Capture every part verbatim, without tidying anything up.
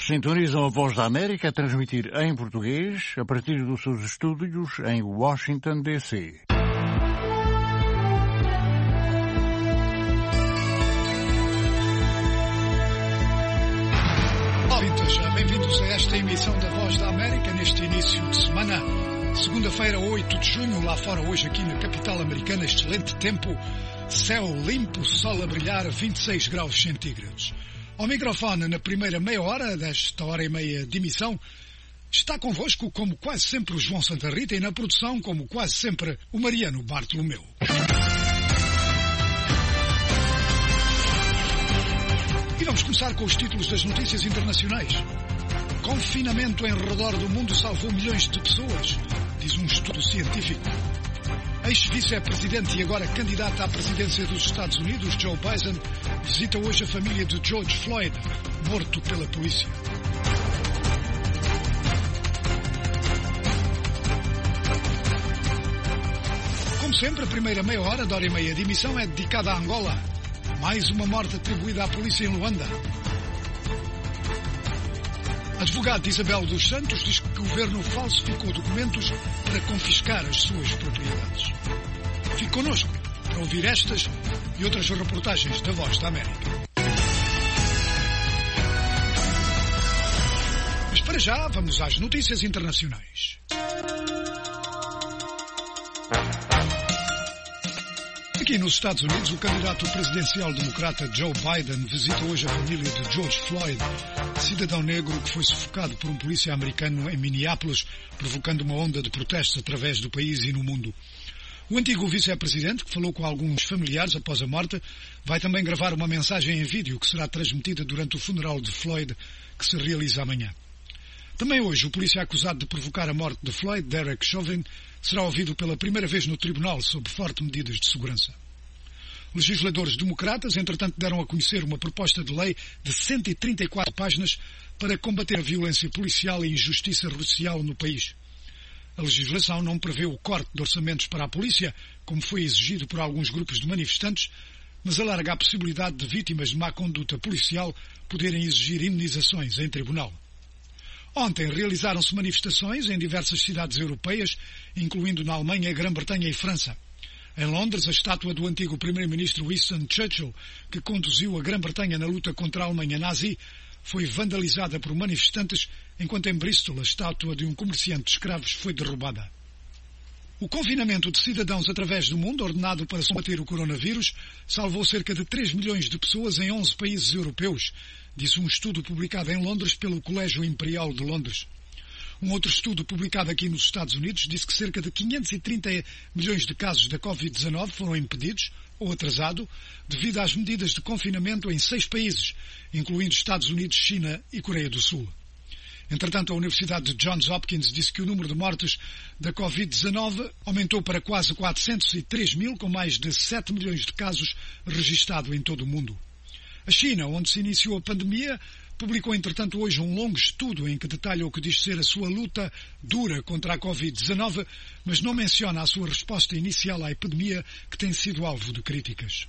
Sintonizam a Voz da América a transmitir em português a partir dos seus estúdios em Washington, D C Olá, bem-vindos a esta emissão da Voz da América neste início de semana. Segunda-feira, oito de junho, lá fora hoje aqui na capital americana, excelente tempo, céu limpo, sol a brilhar, vinte e seis graus centígrados. Ao microfone, na primeira meia hora desta hora e meia de emissão, está convosco, como quase sempre, o João Santa Rita e na produção, como quase sempre, o Mariano Bartolomeu. E vamos começar com os títulos das notícias internacionais. Confinamento em redor do mundo salvou milhões de pessoas, diz um estudo científico. Ex-vice-presidente e agora candidato à presidência dos Estados Unidos, Joe Biden, visita hoje a família de George Floyd, morto pela polícia. Como sempre, a primeira meia hora, da hora e meia de emissão, é dedicada a Angola. Mais uma morte atribuída à polícia em Luanda. Advogado de Isabel dos Santos diz que o governo falsificou documentos para confiscar as suas propriedades. Fique connosco para ouvir estas e outras reportagens da Voz da América. Mas para já, vamos às notícias internacionais. Aqui nos Estados Unidos, o candidato presidencial democrata Joe Biden visita hoje a família de George Floyd, cidadão negro que foi sufocado por um polícia americano em Minneapolis, provocando uma onda de protestos através do país e no mundo. O antigo vice-presidente, que falou com alguns familiares após a morte, vai também gravar uma mensagem em vídeo que será transmitida durante o funeral de Floyd, que se realiza amanhã. Também hoje, o polícia acusado de provocar a morte de Floyd, Derek Chauvin, será ouvido pela primeira vez no tribunal sob fortes medidas de segurança. Legisladores democratas, entretanto, deram a conhecer uma proposta de lei de cento e trinta e quatro páginas para combater a violência policial e a injustiça racial no país. A legislação não prevê o corte de orçamentos para a polícia, como foi exigido por alguns grupos de manifestantes, mas alarga a possibilidade de vítimas de má conduta policial poderem exigir indenizações em tribunal. Ontem realizaram-se manifestações em diversas cidades europeias, incluindo na Alemanha, Grã-Bretanha e França. Em Londres, a estátua do antigo primeiro-ministro Winston Churchill, que conduziu a Grã-Bretanha na luta contra a Alemanha nazi, foi vandalizada por manifestantes, enquanto em Bristol a estátua de um comerciante de escravos foi derrubada. O confinamento de cidadãos através do mundo, ordenado para combater o coronavírus, salvou cerca de três milhões de pessoas em onze países europeus, disse um estudo publicado em Londres pelo Colégio Imperial de Londres. Um outro estudo publicado aqui nos Estados Unidos disse que cerca de quinhentos e trinta milhões de casos da covid dezanove foram impedidos ou atrasados devido às medidas de confinamento em seis países, incluindo Estados Unidos, China e Coreia do Sul. Entretanto, a Universidade de Johns Hopkins disse que o número de mortes da covid dezanove aumentou para quase quatrocentos e três mil, com mais de sete milhões de casos registados em todo o mundo. A China, onde se iniciou a pandemia, publicou, entretanto, hoje um longo estudo em que detalha o que diz ser a sua luta dura contra a covid dezanove, mas não menciona a sua resposta inicial à epidemia, que tem sido alvo de críticas.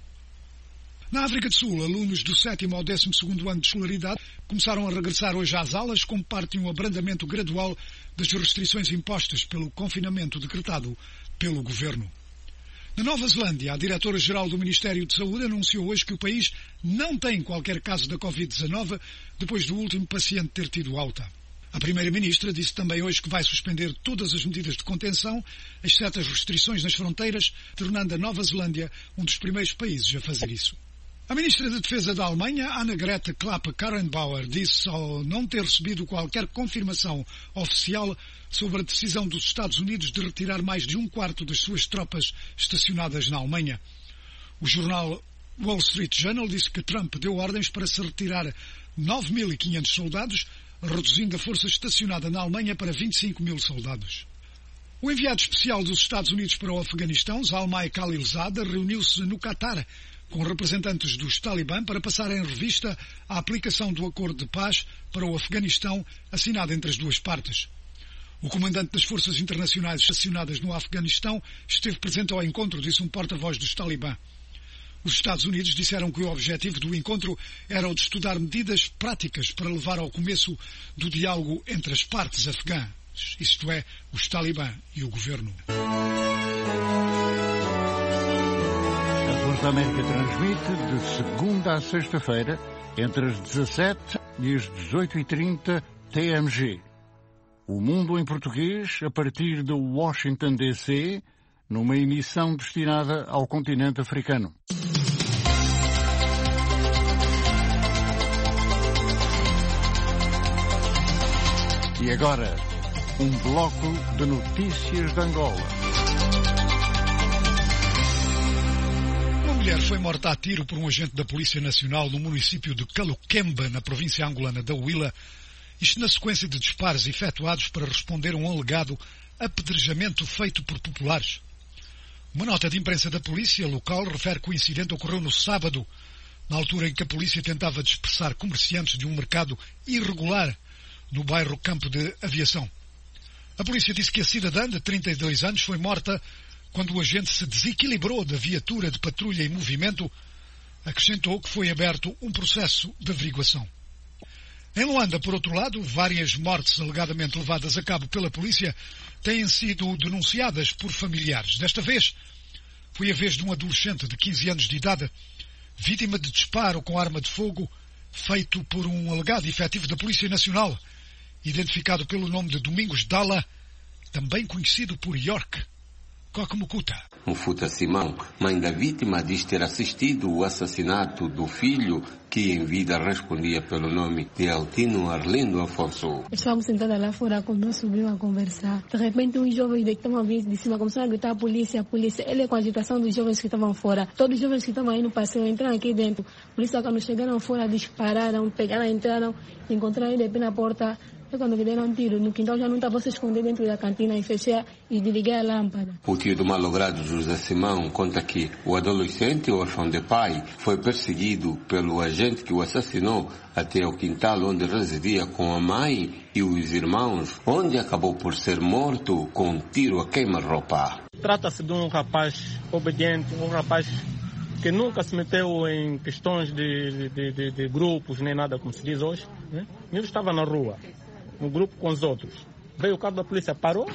Na África do Sul, alunos do sétimo ao décimo segundo ano de escolaridade começaram a regressar hoje às aulas como parte de um abrandamento gradual das restrições impostas pelo confinamento decretado pelo governo. Na Nova Zelândia, a diretora-geral do Ministério de Saúde anunciou hoje que o país não tem qualquer caso da covid dezanove depois do último paciente ter tido alta. A primeira-ministra disse também hoje que vai suspender todas as medidas de contenção, exceto as restrições nas fronteiras, tornando a Nova Zelândia um dos primeiros países a fazer isso. A ministra da Defesa da Alemanha, Annegret Kramp-Karrenbauer, disse ao não ter recebido qualquer confirmação oficial sobre a decisão dos Estados Unidos de retirar mais de um quarto das suas tropas estacionadas na Alemanha. O jornal Wall Street Journal disse que Trump deu ordens para se retirar nove mil e quinhentos soldados, reduzindo a força estacionada na Alemanha para vinte e cinco mil soldados. O enviado especial dos Estados Unidos para o Afeganistão, Zalmay Khalilzad, reuniu-se no Catar com representantes dos Talibã para passar em revista a aplicação do acordo de paz para o Afeganistão assinado entre as duas partes. O comandante das forças internacionais estacionadas no Afeganistão esteve presente ao encontro, disse um porta-voz dos Talibã. Os Estados Unidos disseram que o objetivo do encontro era o de estudar medidas práticas para levar ao começo do diálogo entre as partes afegãs, isto é, os talibã e o governo. A Voz da América transmite de segunda a sexta-feira, entre as dezassete e as dezoito e trinta T M G. O Mundo em Português, a partir de Washington, D C, numa emissão destinada ao continente africano. E agora, um bloco de notícias de Angola. Uma mulher foi morta a tiro por um agente da Polícia Nacional no município de Caluquemba, na província angolana da Huila, isto na sequência de disparos efetuados para responder a um alegado apedrejamento feito por populares. Uma nota de imprensa da polícia local refere que o incidente ocorreu no sábado, na altura em que a polícia tentava dispersar comerciantes de um mercado irregular no bairro Campo de Aviação. A polícia disse que a cidadã de trinta e dois anos foi morta quando o agente se desequilibrou da viatura de patrulha em movimento. Acrescentou que foi aberto um processo de averiguação. Em Luanda, por outro lado, várias mortes alegadamente levadas a cabo pela polícia têm sido denunciadas por familiares. Desta vez, foi a vez de um adolescente de quinze anos de idade, vítima de disparo com arma de fogo, feito por um alegado efetivo da Polícia Nacional, identificado pelo nome de Domingos Dalla, também conhecido por York Kokmukuta. Mufuta Simão, mãe da vítima, diz ter assistido o assassinato do filho, que em vida respondia pelo nome de Altino Arlindo Afonso. Estávamos sentados lá fora com meu sobrinho a conversar. De repente, um jovem que estava vindo de cima começou a gritar: polícia, polícia. Ele, com a agitação dos jovens que estavam fora. Todos os jovens que estavam aí no passeio entraram aqui dentro. Por isso, quando chegaram fora, dispararam, pegaram, entraram, encontraram ele na porta. E quando me deram um tiro no quintal, já não estava se esconder dentro da cantina e fechei e desliguei a lâmpada. O tio do malogrado José Simão conta que o adolescente, órfão de pai, foi perseguido pelo agente que o assassinou até o quintal onde residia com a mãe e os irmãos, onde acabou por ser morto com um tiro a queima-roupa. Trata-se de um rapaz obediente, um rapaz que nunca se meteu em questões de, de, de, de grupos, nem nada como se diz hoje, né? Ele estava na rua, no grupo com os outros. Veio o carro da polícia, parou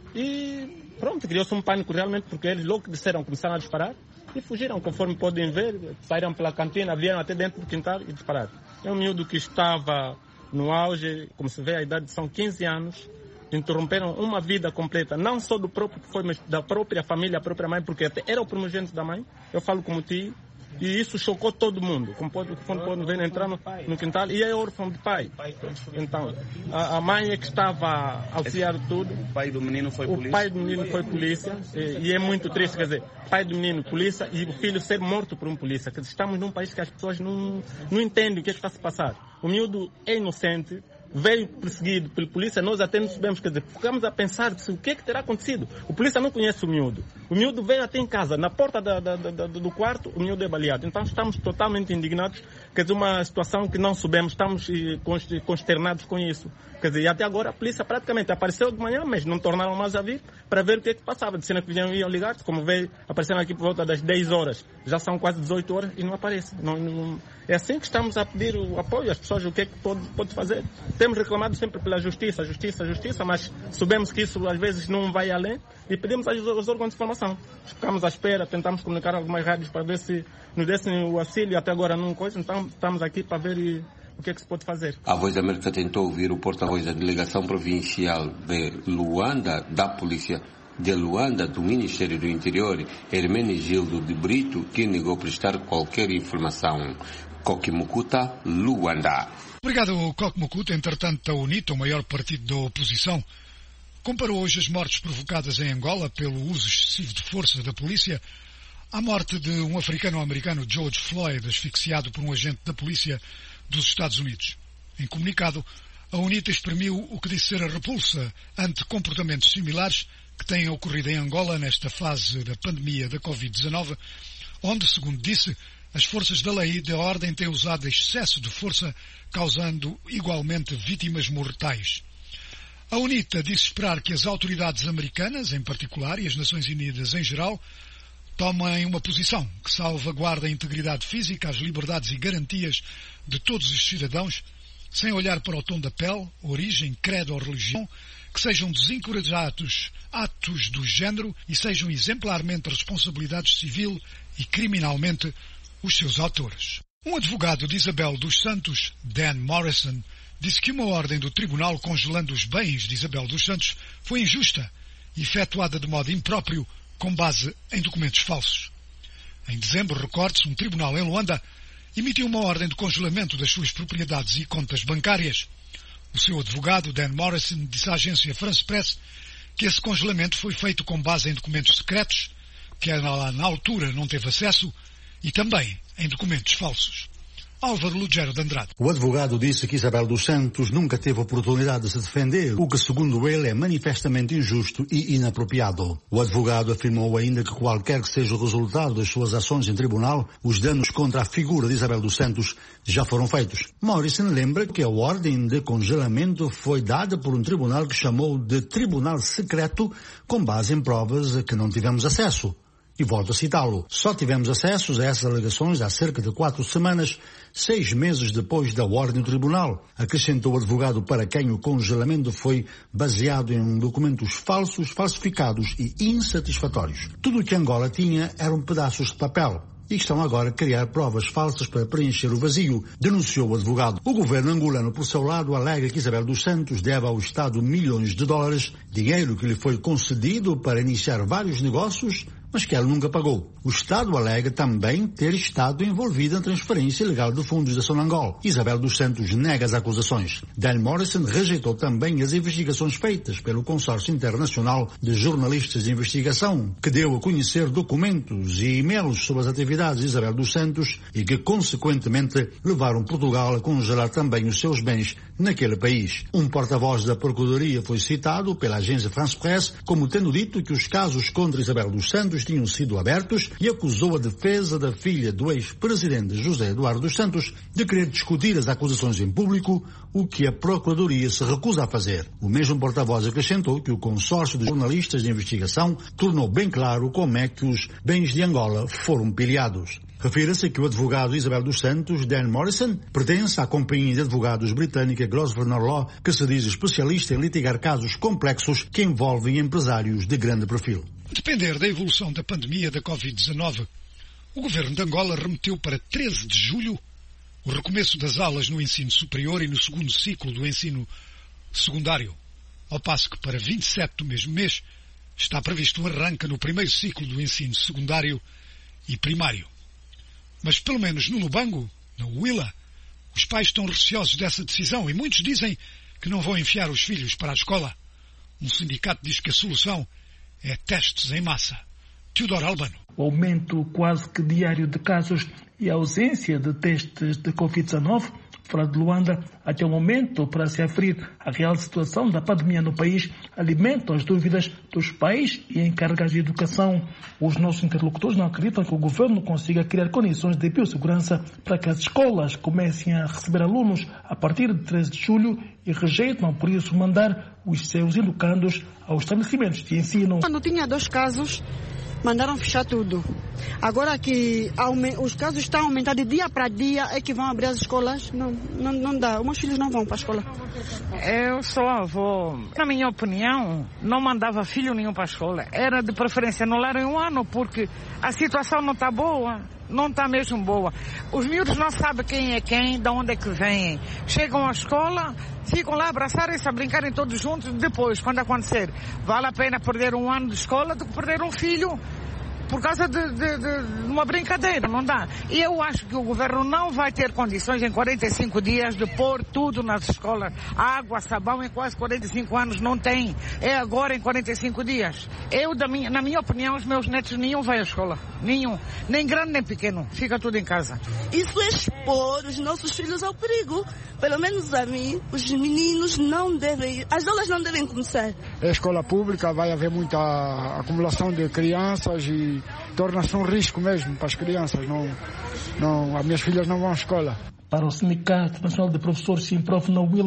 e pronto, criou-se um pânico realmente, porque eles logo que disseram, começaram a disparar e fugiram, conforme podem ver, saíram pela cantina, vieram até dentro do quintal e dispararam. É um miúdo que estava no auge, como se vê, a idade são quinze anos, interromperam uma vida completa, não só do próprio que foi, mas da própria família, a própria mãe, porque até era o primogênito da mãe, eu falo como tio, e isso chocou todo mundo, como pode, como pode ver, entrar no, no quintal, e é órfão de pai. Então, a, a mãe é que estava a auxiliar tudo. O pai do menino foi polícia? O pai do menino foi polícia, e, e é muito triste, quer dizer, pai do menino polícia e o filho ser morto por um polícia. Quer dizer, estamos num país que as pessoas não, não entendem o que é que está a se passar. O miúdo é inocente, veio perseguido pela polícia, nós até não sabemos, quer dizer, ficamos a pensar o que é que terá acontecido. O polícia não conhece o miúdo. O miúdo veio até em casa, na porta da, da, da, do quarto, o miúdo é baleado. Então estamos totalmente indignados, quer dizer, uma situação que não soubemos, estamos consternados com isso. Quer dizer, e até agora a polícia praticamente apareceu de manhã, mas não tornaram mais a vir para ver o que é que passava. Disseram que vinham, iam ligar, como veio, apareceram aqui por volta das dez horas, já são quase dezoito horas e não aparece. Não, não, é assim que estamos a pedir o apoio às pessoas, o que é que pode, pode fazer. Temos reclamado sempre pela justiça, justiça, justiça, mas sabemos que isso às vezes não vai além e pedimos aos órgãos de informação. Ficamos à espera, tentamos comunicar algumas rádios para ver se nos dessem o auxílio, até agora não coisa, então estamos aqui para ver e, o que é que se pode fazer. A Voz da América tentou ouvir o porta-voz da Delegação Provincial de Luanda, da Polícia de Luanda, do Ministério do Interior, Hermenegildo de Brito, que negou prestar qualquer informação. Kokmukuta, Luanda. Obrigado, Kokmukuta. Entretanto, a UNITA, o maior partido da oposição, comparou hoje as mortes provocadas em Angola pelo uso excessivo de força da polícia à morte de um africano-americano, George Floyd, asfixiado por um agente da polícia dos Estados Unidos. Em comunicado, a UNITA exprimiu o que disse ser a repulsa ante comportamentos similares que têm ocorrido em Angola nesta fase da pandemia da covid dezenove, onde, segundo disse, as forças da lei e da ordem têm usado excesso de força, causando igualmente vítimas mortais. A UNITA disse esperar que as autoridades americanas, em particular, e as Nações Unidas em geral, tomem uma posição que salvaguarde a integridade física, as liberdades e garantias de todos os cidadãos, sem olhar para o tom da pele, origem, credo ou religião, que sejam desencorajados atos do género e sejam exemplarmente responsabilizados civil e criminalmente os seus autores. Um advogado de Isabel dos Santos, Dan Morrison, disse que uma ordem do tribunal congelando os bens de Isabel dos Santos foi injusta e efetuada de modo impróprio com base em documentos falsos. Em dezembro, recorde-se, um tribunal em Luanda emitiu uma ordem de congelamento das suas propriedades e contas bancárias. O seu advogado, Dan Morrison, disse à agência France Press que esse congelamento foi feito com base em documentos secretos, que ela na altura não teve acesso, e também em documentos falsos. Álvaro Lugero de Andrade. O advogado disse que Isabel dos Santos nunca teve oportunidade de se defender, o que, segundo ele, é manifestamente injusto e inapropriado. O advogado afirmou ainda que qualquer que seja o resultado das suas ações em tribunal, os danos contra a figura de Isabel dos Santos já foram feitos. Morrison lembra que a ordem de congelamento foi dada por um tribunal que chamou de Tribunal Secreto, com base em provas a que não tivemos acesso. E volto a citá-lo. Só tivemos acesso a essas alegações há cerca de quatro semanas, seis meses depois da ordem do tribunal, acrescentou o advogado, para quem o congelamento foi baseado em documentos falsos, falsificados e insatisfatórios. Tudo o que Angola tinha eram pedaços de papel. E estão agora a criar provas falsas para preencher o vazio, denunciou o advogado. O governo angolano, por seu lado, alega que Isabel dos Santos deve ao Estado milhões de dólares, dinheiro que lhe foi concedido para iniciar vários negócios, mas que ela nunca pagou. O Estado alega também ter estado envolvido em transferência ilegal de fundos da Sonangol. Isabel dos Santos nega as acusações. Dan Morrison rejeitou também as investigações feitas pelo Consórcio Internacional de Jornalistas de Investigação, que deu a conhecer documentos e e-mails sobre as atividades de Isabel dos Santos e que, consequentemente, levaram Portugal a congelar também os seus bens naquele país. Um porta-voz da Procuradoria foi citado pela agência France Press como tendo dito que os casos contra Isabel dos Santos tinham sido abertos e acusou a defesa da filha do ex-presidente José Eduardo dos Santos de querer discutir as acusações em público, o que a Procuradoria se recusa a fazer. O mesmo porta-voz acrescentou que o consórcio de jornalistas de investigação tornou bem claro como é que os bens de Angola foram pilhados. Refira-se que o advogado Isabel dos Santos, Dan Morrison, pertence à companhia de advogados britânica Grosvenor Law, que se diz especialista em litigar casos complexos que envolvem empresários de grande perfil. Depender da evolução da pandemia da covid dezenove, o governo de Angola remeteu para treze de julho o recomeço das aulas no ensino superior e no segundo ciclo do ensino secundário, ao passo que para vinte e sete do mesmo mês está previsto um arranque no primeiro ciclo do ensino secundário e primário. Mas pelo menos no Lubango, na Huila, os pais estão receosos dessa decisão e muitos dizem que não vão enfiar os filhos para a escola. Um sindicato diz que a solução é testes em massa. Teodoro Albano. O aumento quase que diário de casos e a ausência de testes de covid dezenove fora de Luanda, até o momento, para se aferir a real situação da pandemia no país, alimentam as dúvidas dos pais e encarregados de educação. Os nossos interlocutores não acreditam que o governo consiga criar condições de biossegurança para que as escolas comecem a receber alunos a partir de treze de julho e rejeitam, por isso, mandar os seus educandos aos estabelecimentos de ensino. Quando tinha dois casos, mandaram fechar tudo. Agora que os casos estão aumentando de dia para dia, é que vão abrir as escolas. Não, não, não dá. Os meus filhos não vão para a escola. Eu sou avô. Na minha opinião, não mandava filho nenhum para a escola. Era de preferência anular em um ano, porque a situação não está boa. Não está mesmo boa. Os miúdos não sabem quem é quem, de onde é que vêm. Chegam à escola, ficam lá abraçarem-se, a brincarem todos juntos. Depois, quando acontecer, vale a pena perder um ano de escola do que perder um filho por causa de, de, de uma brincadeira, não dá. E eu acho que o governo não vai ter condições em quarenta e cinco dias de pôr tudo nas escolas. Água, sabão em quase quarenta e cinco anos não tem. É agora em quarenta e cinco dias. Eu, da minha, na minha opinião, os meus netos nenhum vai à escola. Nenhum. Nem grande nem pequeno. Fica tudo em casa. Isso é expor os nossos filhos ao perigo. Pelo menos a mim, os meninos não devem, as aulas não devem começar. A escola pública vai haver muita acumulação de crianças e torna-se um risco mesmo para as crianças. Não, não, as minhas filhas não vão à escola. Para o Sindicato Nacional de Professores Simprof na Huila,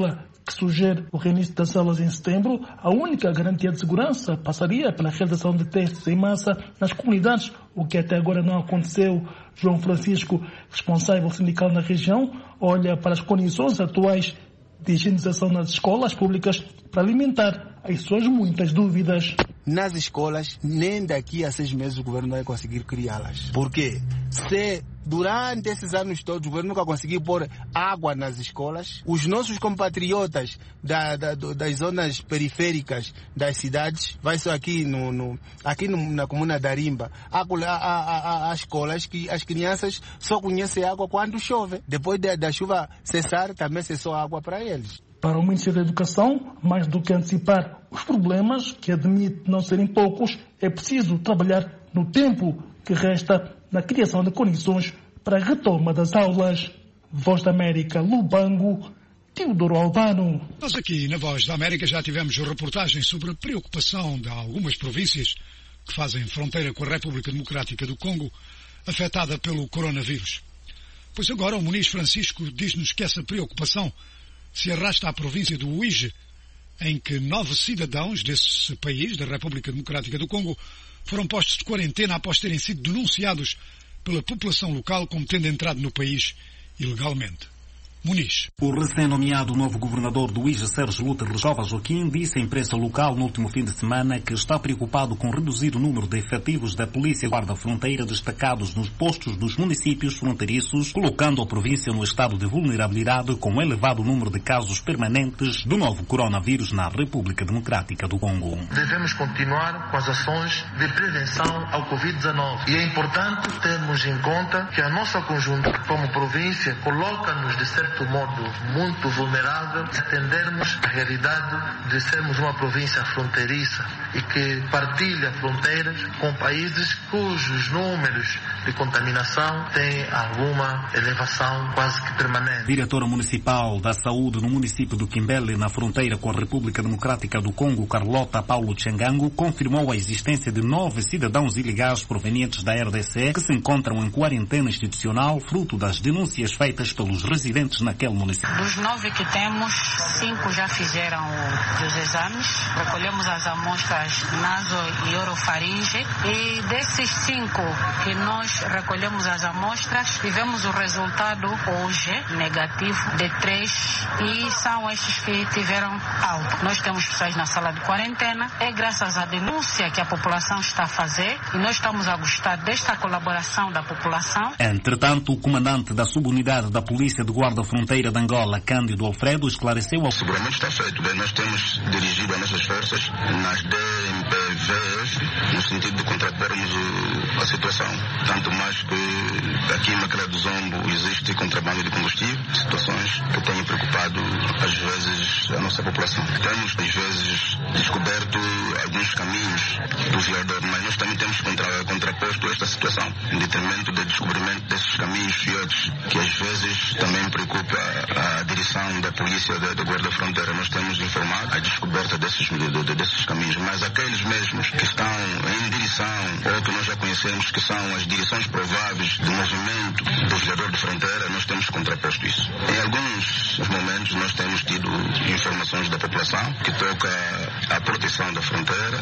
que sugere o reinício das aulas em setembro, a única garantia de segurança passaria pela realização de testes em massa nas comunidades, o que até agora não aconteceu. João Francisco, responsável sindical na região, olha para as condições atuais de higienização nas escolas públicas para alimentar as suas muitas dúvidas. Nas escolas, nem daqui a seis meses o governo vai conseguir criá-las. Por quê? Se durante esses anos todos o governo nunca conseguiu pôr água nas escolas, os nossos compatriotas da, da, das zonas periféricas das cidades, vai só aqui, no, no, aqui no, na comuna da Arimba, há, há, há, há escolas que as crianças só conhecem água quando chove. Depois da, da chuva cessar, também cessou água para eles. Para o Ministério da Educação, mais do que antecipar os problemas, que admite não serem poucos, é preciso trabalhar no tempo que resta na criação de condições para a retoma das aulas. Voz da América, Lubango, Teodoro Albano. Nós aqui na Voz da América já tivemos reportagens sobre a preocupação de algumas províncias que fazem fronteira com a República Democrática do Congo, afetada pelo coronavírus. Pois agora o Muniz Francisco diz-nos que essa preocupação se arrasta à província do Uíge, em que nove cidadãos desse país, da República Democrática do Congo, foram postos de quarentena após terem sido denunciados pela população local como tendo entrado no país ilegalmente. Muniz. O recém-nomeado novo governador do Uíge, Sérgio Luta Rejova Joaquim, disse à imprensa local no último fim de semana que está preocupado com reduzir o número de efetivos da Polícia Guarda-Fronteira destacados nos postos dos municípios fronteiriços, colocando a província no estado de vulnerabilidade com o elevado número de casos permanentes do novo coronavírus na República Democrática do Congo. Devemos continuar com as ações de prevenção ao covid dezenove e é importante termos em conta que a nossa conjuntura como província coloca-nos de certo de modo muito vulnerável, atendermos a realidade de sermos uma província fronteiriça e que partilha fronteiras com países cujos números de contaminação têm alguma elevação quase que permanente. Diretora Municipal da Saúde no município do Quimbele, na fronteira com a República Democrática do Congo, Carlota Paulo Tchangango, confirmou a existência de nove cidadãos ilegais provenientes da R D C que se encontram em quarentena institucional, fruto das denúncias feitas pelos residentes naquele município. Dos nove que temos, cinco já fizeram os exames. Recolhemos as amostras naso e orofaringe e desses cinco que nós recolhemos as amostras, tivemos o resultado hoje negativo de três e são estes que tiveram alta. Nós temos pessoas na sala de quarentena. É graças à denúncia que a população está a fazer e nós estamos a gostar desta colaboração da população. Entretanto, o comandante da subunidade da Polícia de Guarda Fronteira de Angola, Cândido Alfredo, esclareceu ao... Seguramente está feito. Bem, nós temos dirigido as nossas forças nas D M P Vs no sentido de contrapormos a situação. Tanto mais que aqui em Macalé do Zombo existe contrabando de combustível, situações que têm preocupado às vezes a nossa população. Temos às vezes descoberto alguns caminhos do violador, mas nós também temos contra, contraposto esta situação em detrimento do descobrimento desses caminhos fiotes que às vezes também preocupa a direção da polícia da, da Guarda Fronteira. Nós temos informado a descoberta desses, de, de, desses caminhos, mas aqueles mesmos que estão em direção ou que nós já conhecemos que são as direções prováveis do movimento do violador de fronteira, nós temos contraposto isso. Em alguns momentos nós temos tido informações da população que toca a proteção da fronteira,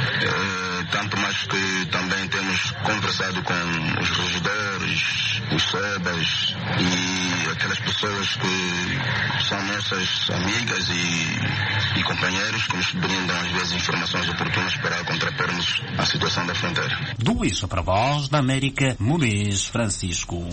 eh, tanto mais que também temos conversado com os regidores, os SEBAs e aquelas pessoas que são nossas amigas e, e companheiros que nos brindam às vezes informações oportunas para contrapormos a situação da fronteira. Do Isso para a Voz da América, Muniz Francisco.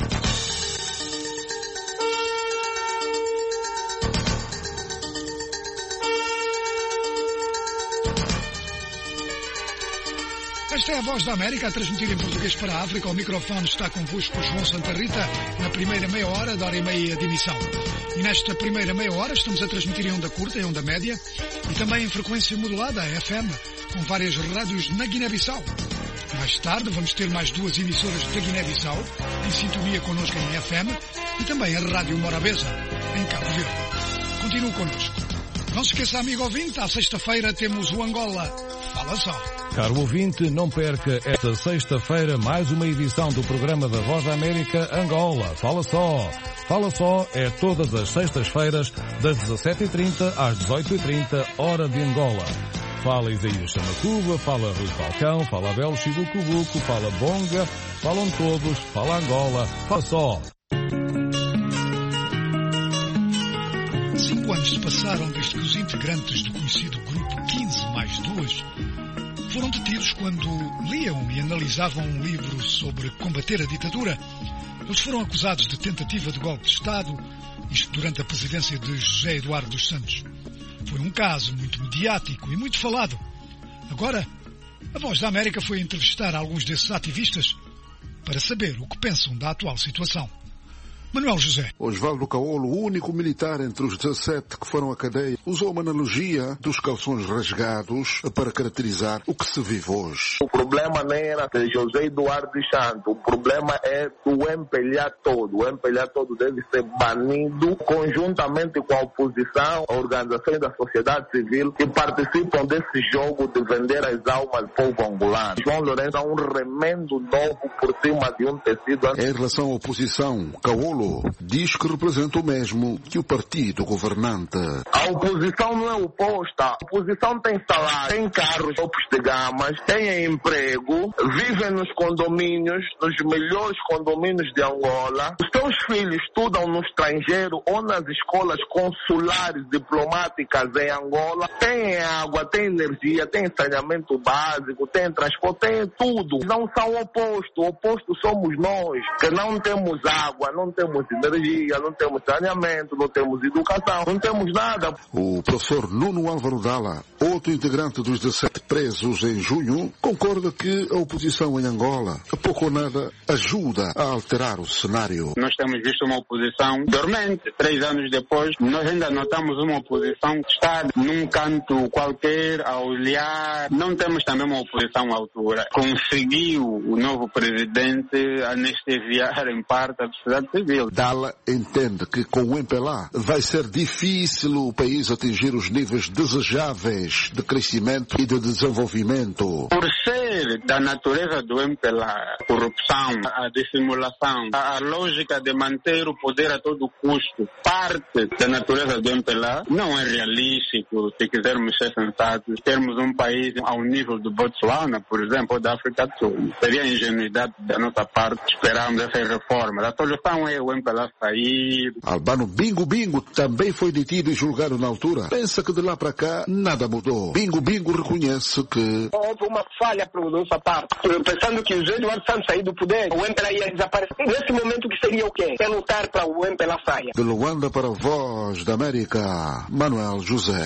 Esta é a Voz da América a transmitir em português para a África. O microfone está convosco João Santa Rita na primeira meia hora da hora e meia de emissão. E nesta primeira meia hora estamos a transmitir em onda curta, em onda média e também em frequência modulada, F M, com várias rádios na Guiné-Bissau. Mais tarde vamos ter mais duas emissoras da Guiné-Bissau em sintonia connosco em F M e também a Rádio Morabeza, em Cabo Verde. Continue connosco. Não se esqueça, amigo ouvinte, à sexta-feira temos o Angola Fala Só. Caro ouvinte, não perca esta sexta-feira mais uma edição do programa da Voz da América Angola Fala Só. Fala Só é todas as sextas-feiras das dezassete e trinta às dezoito e trinta, hora de Angola. Fala Isaías Chamacuba, fala Rui Falcão, fala Abel Chibucubuco, fala Bonga, falam todos, fala Angola, fala só. Cinco anos se passaram desde que os integrantes do conhecido Grupo quinze mais dois foram detidos quando liam e analisavam um livro sobre combater a ditadura. Eles foram acusados de tentativa de golpe de Estado, isto durante a presidência de José Eduardo dos Santos. Foi um caso muito mediático e muito falado. Agora, a Voz da América foi entrevistar alguns desses ativistas para saber o que pensam da atual situação. Manuel José. Osvaldo Caolo, o único militar entre os dezassete que foram à cadeia, usou uma analogia dos calções rasgados para caracterizar o que se vive hoje. O problema não era de José Eduardo dos Santos, o problema é do M P L A todo. O M P L A todo deve ser banido conjuntamente com a oposição, organizações da sociedade civil que participam desse jogo de vender as almas do povo angolano. João Lourenço é um remendo novo por cima de um tecido. Em relação à oposição, Caolo diz que representa o mesmo que o partido governante. A oposição não é oposta. A oposição tem salário, tem carros topos de gamas, tem emprego, vivem nos condomínios, nos melhores condomínios de Angola. Os seus filhos estudam no estrangeiro ou nas escolas consulares diplomáticas em Angola. Tem água, tem energia, tem saneamento básico, tem transporte, tem tudo. Não são opostos. O oposto somos nós, que não temos água, não temos Não temos energia, não temos saneamento, não temos educação, não temos nada. O professor Nuno Álvaro Dalla, outro integrante dos dezessete presos em junho, concorda que a oposição em Angola, pouco ou nada, ajuda a alterar o cenário. Nós temos visto uma oposição dormente. Três anos depois, nós ainda notamos uma oposição que está num canto qualquer a olhar. Não temos também uma oposição à altura. Conseguiu o novo presidente anestesiar em parte a sociedade civil. Dalla entende que com o M P L A vai ser difícil o país atingir os níveis desejáveis de crescimento e de desenvolvimento. Por ser da natureza do M P L A, a corrupção, a dissimulação, a, a lógica de manter o poder a todo custo, parte da natureza do M P L A, não é realístico, se quisermos ser sensatos, termos um país ao nível do Botsuana, por exemplo, ou da África do Sul. Seria ingenuidade da nossa parte esperarmos essas reformas. A solução é o M P L A sair. Albano Bingo Bingo também foi detido e julgado na altura. Pensa que de lá para cá nada mudou. Bingo Bingo reconhece que houve uma falha por nossa parte. Pensando que o José Eduardo Santos sair do poder, o M P L A ia desaparecer. Nesse momento que seria o quê? É lutar para o M P L A saia. De Luanda para a Voz da América, Manuel José.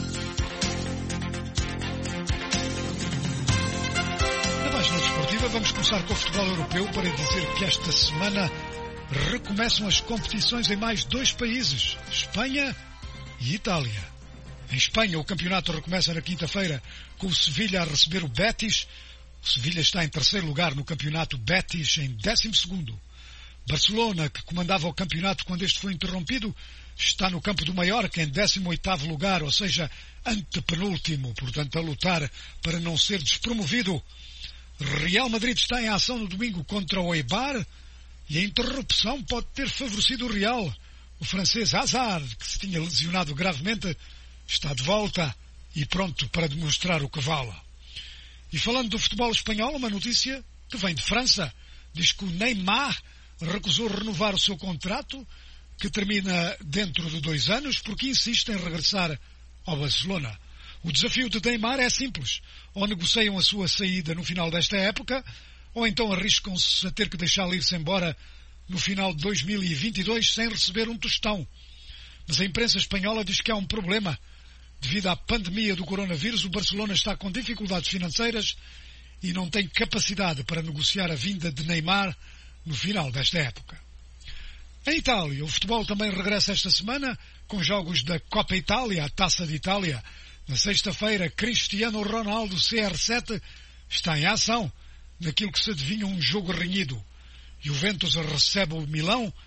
Na página desportiva vamos começar com o futebol europeu para dizer que esta semana recomeçam as competições em mais dois países, Espanha e Itália. Em Espanha, o campeonato recomeça na quinta-feira com o Sevilha a receber o Betis. O Sevilha está em terceiro lugar no campeonato, Betis em décimo segundo. Barcelona, que comandava o campeonato quando este foi interrompido, está no campo do Mallorca em décimo oitavo lugar, ou seja, antepenúltimo, portanto a lutar para não ser despromovido. Real Madrid está em ação no domingo contra o Eibar, e a interrupção pode ter favorecido o Real. O francês Hazard, que se tinha lesionado gravemente, está de volta e pronto para demonstrar o que vale. E falando do futebol espanhol, uma notícia que vem de França. Diz que o Neymar recusou renovar o seu contrato, que termina dentro de dois anos, porque insiste em regressar ao Barcelona. O desafio de Neymar é simples. Ou negociam a sua saída no final desta época, ou então arriscam-se a ter que deixá-lo ir-se embora no final de dois mil e vinte e dois sem receber um tostão. Mas a imprensa espanhola diz que há um problema. Devido à pandemia do coronavírus, o Barcelona está com dificuldades financeiras e não tem capacidade para negociar a vinda de Neymar no final desta época. Em Itália, o futebol também regressa esta semana com jogos da Copa Itália, a Taça de Itália. Na sexta-feira, Cristiano Ronaldo, C R sete, está em ação naquilo que se adivinha um jogo renhido. Juventus recebe o Milão,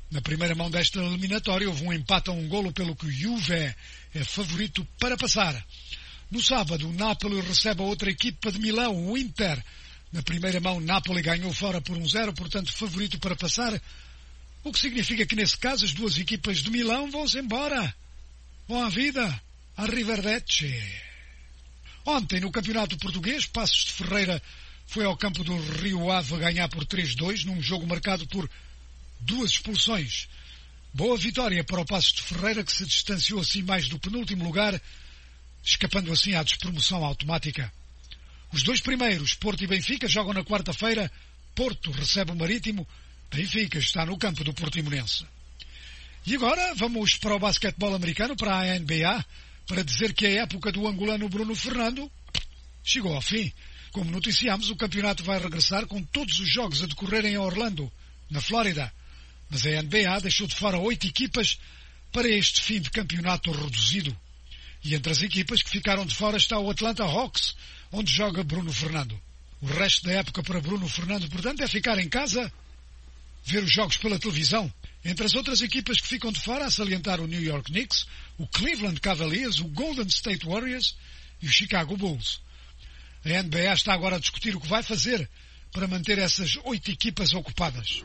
Na primeira mão desta eliminatória houve um empate a um golo, pelo que o Juve é favorito para passar. No sábado, o Napoli recebe a outra equipa de Milão, o Inter. Na primeira mão, Napoli ganhou fora por um zero, portanto favorito para passar, o que significa que nesse caso as duas equipas de Milão vão-se embora. Vão à vida. Arrivederci. Ontem, no Campeonato Português, Paços de Ferreira foi ao campo do Rio Ave ganhar por três a dois, num jogo marcado por duas expulsões. Boa vitória para o Paços de Ferreira, que se distanciou assim mais do penúltimo lugar, escapando assim à despromoção automática. Os dois primeiros, Porto e Benfica, jogam na quarta-feira. Porto recebe o Marítimo, Benfica está no campo do Portimonense. E agora vamos para o basquetebol americano, para a N B A, para dizer que a época do angolano Bruno Fernando chegou ao fim. Como noticiámos, o campeonato vai regressar com todos os jogos a decorrerem em Orlando, na Flórida. Mas a N B A deixou de fora oito equipas para este fim de campeonato reduzido. E entre as equipas que ficaram de fora está o Atlanta Hawks, onde joga Bruno Fernando. O resto da época para Bruno Fernando, portanto, é ficar em casa, ver os jogos pela televisão. Entre as outras equipas que ficam de fora, a salientar o New York Knicks, o Cleveland Cavaliers, o Golden State Warriors e o Chicago Bulls. A N B A está agora a discutir o que vai fazer para manter essas oito equipas ocupadas.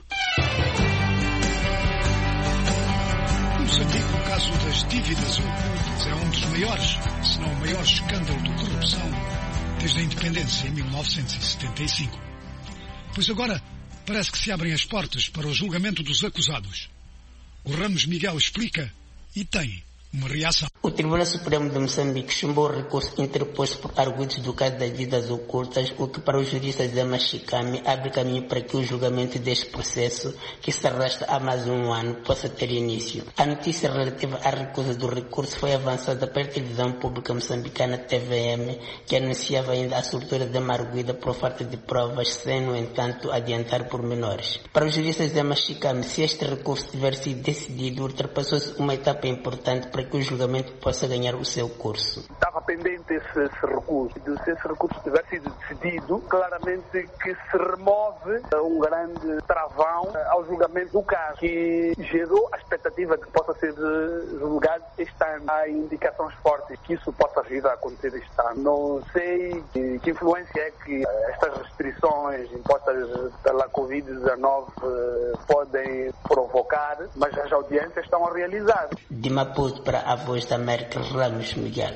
Moçambique, o caso das dívidas ocultas é um dos maiores, se não o maior escândalo de corrupção desde a independência em mil novecentos e setenta e cinco. Pois agora parece que se abrem as portas para o julgamento dos acusados. O Ramos Miguel explica e tem uma reação. O Tribunal Supremo de Moçambique chumbou o recurso interposto por arguidos do caso das dívidas ocultas, o que para os juristas de Machicame abre caminho para que o julgamento deste processo, que se arrasta há mais de um ano, possa ter início. A notícia relativa à recusa do recurso foi avançada pela televisão pública moçambicana T V M, que anunciava ainda a soltura de Marguida por falta de provas, sem, no entanto, adiantar pormenores. Para os juristas de Machicame, se este recurso tiver sido decidido, ultrapassou-se uma etapa importante para que o julgamento possa ganhar o seu curso. Estava pendente esse, esse recurso. Se esse recurso tiver sido decidido, claramente que se remove um grande travão ao julgamento do caso, que gerou a expectativa de que possa ser julgado este ano. Há indicações fortes que isso possa vir a acontecer este ano. Não sei que, que influência é que estas restrições impostas pela covid dezenove podem provocar, mas as audiências estão a realizar. De Maputo para a Voz da América, Ramos Miguel.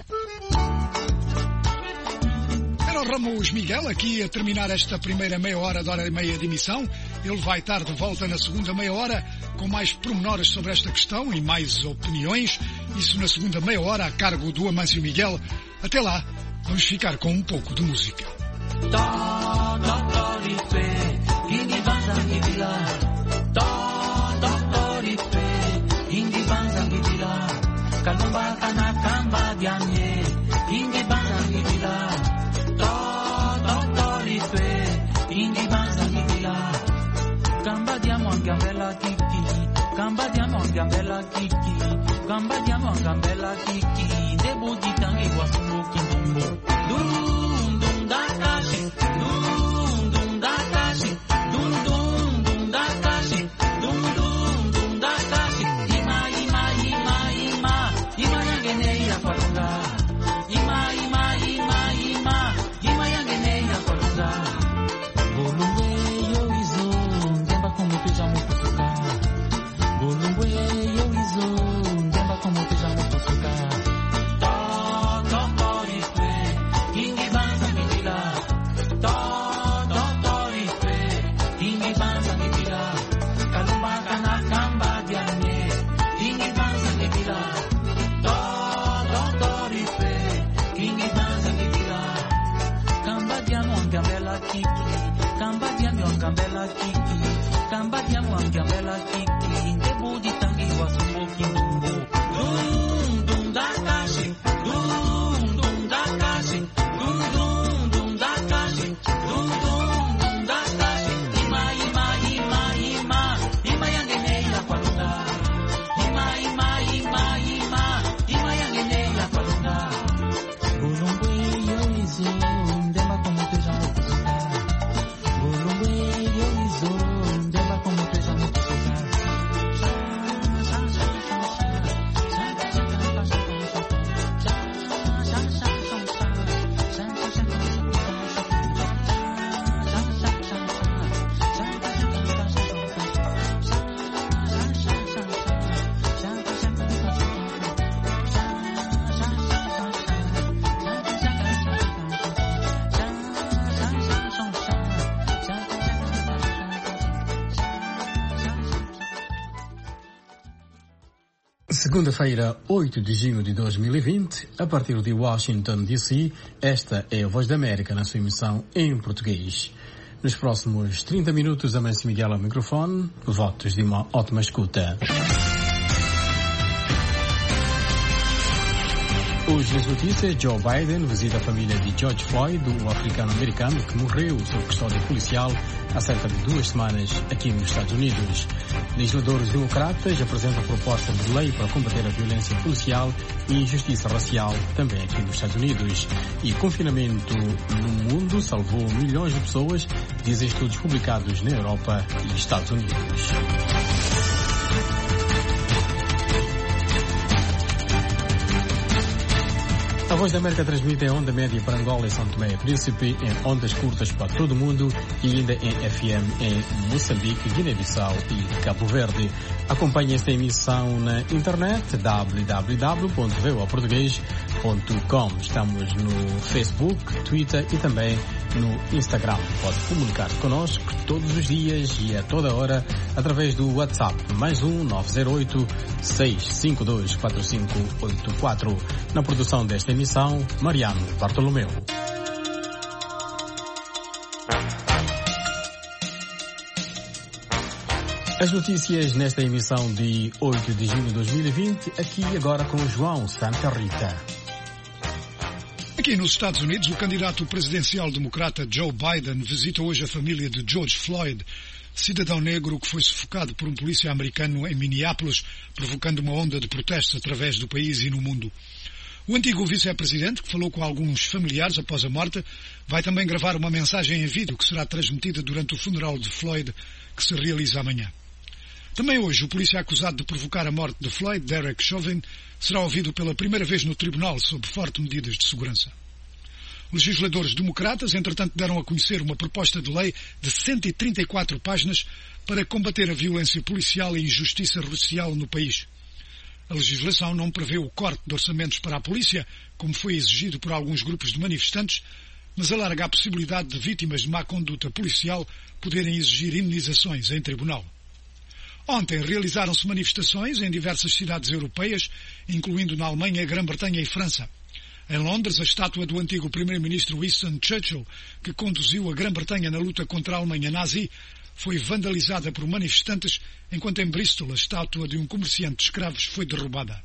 Era o Ramos Miguel aqui a terminar esta primeira meia hora de hora e meia de emissão. Ele vai estar de volta na segunda meia hora com mais pormenores sobre esta questão e mais opiniões. Isso na segunda meia hora a cargo do Amâncio Miguel. Até lá, vamos ficar com um pouco de música. Kalumba kana kamba dianye, ingi banza ngibila. To to to rife, ingi banza ngibila. Kamba diamo ngambela kiki, kamba diamo ngambela kiki, kamba diamo ngambela kiki. Debu ditangi wasungu kindumbu. Dum dum dakashi, dum dum dakashi, dum dum dum dakashi, dum dum dum dakashi. Ima ima ima ima. Ima yangene ya falunga, ima ima ima ima, ima yangene ya falunga. Golungwe yo izo, ndemba como teja muito suka. Golungwe yo izo, ndemba como teja muito suka. To to to ife, ingi banza ngibila. To to to ife, ingi banza ngibila. Kalumba kana kamba dianye, ingi banza ngibila. Gambela kiki, kamba diamo gambela kiki, kamba diamo gambela kiki, debu di tangi wasumbo kindumbo. Dum dum da Segunda-feira, oito de junho de dois mil e vinte, a partir de Washington, D C, esta é a Voz da América na sua emissão em português. Nos próximos trinta minutos, Amancio Miguel ao microfone, votos de uma ótima escuta. Hoje nas notícias, Joe Biden visita a família de George Floyd, o africano-americano que morreu sob custódia policial há cerca de duas semanas aqui nos Estados Unidos. Legisladores democratas apresentam proposta de lei para combater a violência policial e injustiça racial também aqui nos Estados Unidos. E confinamento no mundo salvou milhões de pessoas, dizem estudos publicados na Europa e Estados Unidos. A Voz da América transmite em onda média para Angola e São Tomé e Príncipe, em ondas curtas para todo o mundo e ainda em F M em Moçambique, Guiné-Bissau e Cabo Verde. Acompanhe esta emissão na internet w w w ponto voa português ponto com. Estamos no Facebook, Twitter e também no Instagram. Pode comunicar-se connosco todos os dias e a toda hora através do WhatsApp mais um nove zero oito, seis cinco dois, quatro cinco oito quatro. Na produção desta emissão, Mariano Bartolomeu. As notícias nesta emissão de oito de junho de dois mil e vinte, aqui agora com João Santa Rita. Aqui nos Estados Unidos, o candidato presidencial democrata Joe Biden visita hoje a família de George Floyd, cidadão negro que foi sufocado por um polícia americano em Minneapolis, provocando uma onda de protestos através do país e no mundo. O antigo vice-presidente, que falou com alguns familiares após a morte, vai também gravar uma mensagem em vídeo que será transmitida durante o funeral de Floyd, que se realiza amanhã. Também hoje, o polícia acusado de provocar a morte de Floyd, Derek Chauvin, será ouvido pela primeira vez no tribunal sob fortes medidas de segurança. Legisladores democratas, entretanto, deram a conhecer uma proposta de lei de cento e trinta e quatro páginas para combater a violência policial e a injustiça racial no país. A legislação não prevê o corte de orçamentos para a polícia, como foi exigido por alguns grupos de manifestantes, mas alarga a possibilidade de vítimas de má conduta policial poderem exigir indenizações em tribunal. Ontem realizaram-se manifestações em diversas cidades europeias, incluindo na Alemanha, Grã-Bretanha e França. Em Londres, a estátua do antigo primeiro-ministro Winston Churchill, que conduziu a Grã-Bretanha na luta contra a Alemanha nazi, foi vandalizada por manifestantes, enquanto em Bristol a estátua de um comerciante de escravos foi derrubada.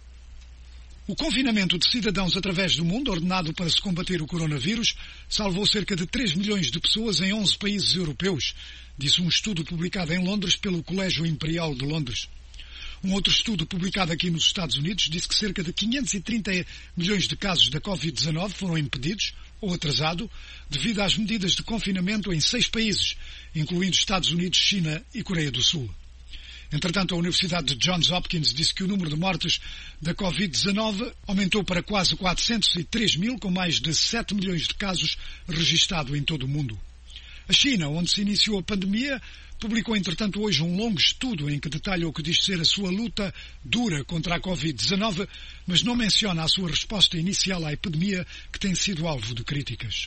O confinamento de cidadãos através do mundo, ordenado para se combater o coronavírus, salvou cerca de três milhões de pessoas em onze países europeus, disse um estudo publicado em Londres pelo Colégio Imperial de Londres. Um outro estudo publicado aqui nos Estados Unidos disse que cerca de quinhentos e trinta milhões de casos da covid dezanove foram impedidos ou atrasados devido às medidas de confinamento em seis países, incluindo Estados Unidos, China e Coreia do Sul. Entretanto, a Universidade de Johns Hopkins disse que o número de mortes da covid dezanove aumentou para quase quatrocentos e três mil, com mais de sete milhões de casos registados em todo o mundo. A China, onde se iniciou a pandemia, publicou, entretanto, hoje um longo estudo em que detalha o que diz ser a sua luta dura contra a covid dezanove, mas não menciona a sua resposta inicial à epidemia, que tem sido alvo de críticas.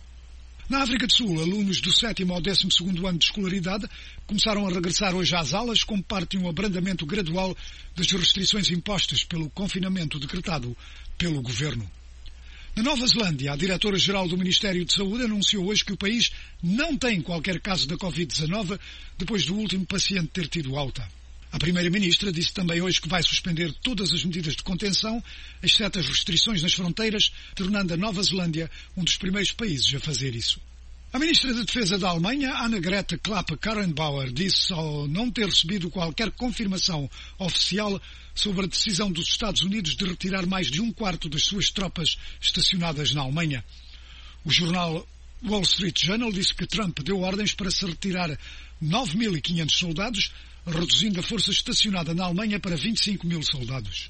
Na África do Sul, alunos do sétimo ao décimo segundo ano de escolaridade começaram a regressar hoje às aulas como parte de um abrandamento gradual das restrições impostas pelo confinamento decretado pelo governo. Na Nova Zelândia, a diretora-geral do Ministério de Saúde anunciou hoje que o país não tem qualquer caso da covid dezanove depois do último paciente ter tido alta. A primeira-ministra disse também hoje que vai suspender todas as medidas de contenção, exceto as restrições nas fronteiras, tornando a Nova Zelândia um dos primeiros países a fazer isso. A ministra de Defesa da Alemanha, Annegret Kramp-Karrenbauer, disse ao não ter recebido qualquer confirmação oficial sobre a decisão dos Estados Unidos de retirar mais de um quarto das suas tropas estacionadas na Alemanha. O jornal Wall Street Journal disse que Trump deu ordens para se retirar nove mil e quinhentos soldados, reduzindo a força estacionada na Alemanha para vinte e cinco mil soldados.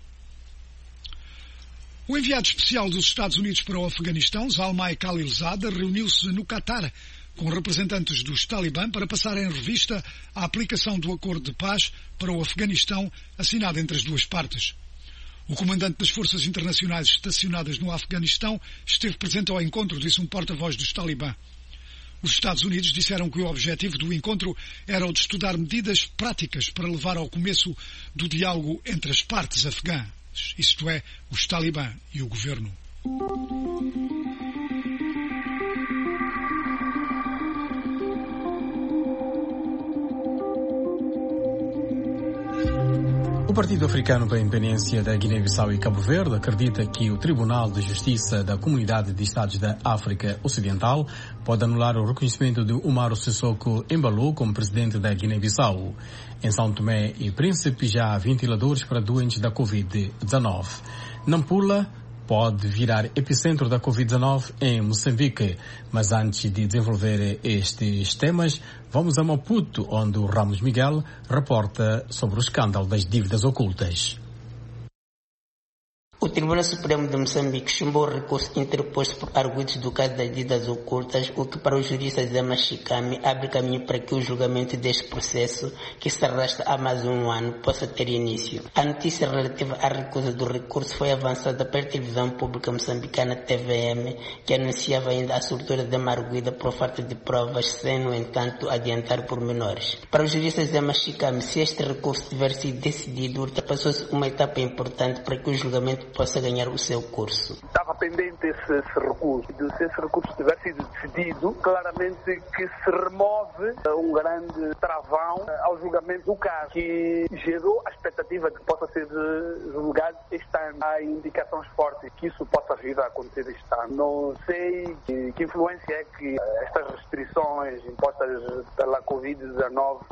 O enviado especial dos Estados Unidos para o Afeganistão, Zalmay Khalilzad, reuniu-se no Catar com representantes dos Talibã para passar em revista a aplicação do acordo de paz para o Afeganistão assinado entre as duas partes. O comandante das forças internacionais estacionadas no Afeganistão esteve presente ao encontro, disse um porta-voz dos Talibã. Os Estados Unidos disseram que o objetivo do encontro era o de estudar medidas práticas para levar ao começo do diálogo entre as partes afegãs. isto é, os Talibã e o governo. O Partido Africano para a Independência da Guiné-Bissau e Cabo Verde acredita que o Tribunal de Justiça da Comunidade de Estados da África Ocidental pode anular o reconhecimento de Umaro Sissoko Embalo como presidente da Guiné-Bissau. Em São Tomé e Príncipe já há ventiladores para doentes da covid dezenove. Nampula pode virar epicentro da covid dezenove em Moçambique. Mas antes de desenvolver estes temas, vamos a Maputo, onde o Ramos Miguel reporta sobre o escândalo das dívidas ocultas. O Tribunal Supremo de Moçambique chumbou o recurso interposto por arguidos do caso das dívidas ocultas, o que para os juristas da Machicame abre caminho para que o julgamento deste processo, que se arrasta há mais um ano, possa ter início. A notícia relativa à recusa do recurso foi avançada pela televisão pública moçambicana T V M, que anunciava ainda a soltura de uma arguida por falta de provas, sem, no entanto, adiantar pormenores. Para os juristas da Machicame, se este recurso tiver sido decidido, ultrapassou-se uma etapa importante para que o julgamento possa ganhar o seu curso. Estava pendente esse, esse recurso. Se esse recurso tiver sido decidido, claramente que se remove um grande travão ao julgamento do caso, que gerou a expectativa de que possa ser julgado este ano. Há indicações fortes que isso possa vir a acontecer este ano. Não sei que, que influência é que estas restrições impostas pela covid dezenove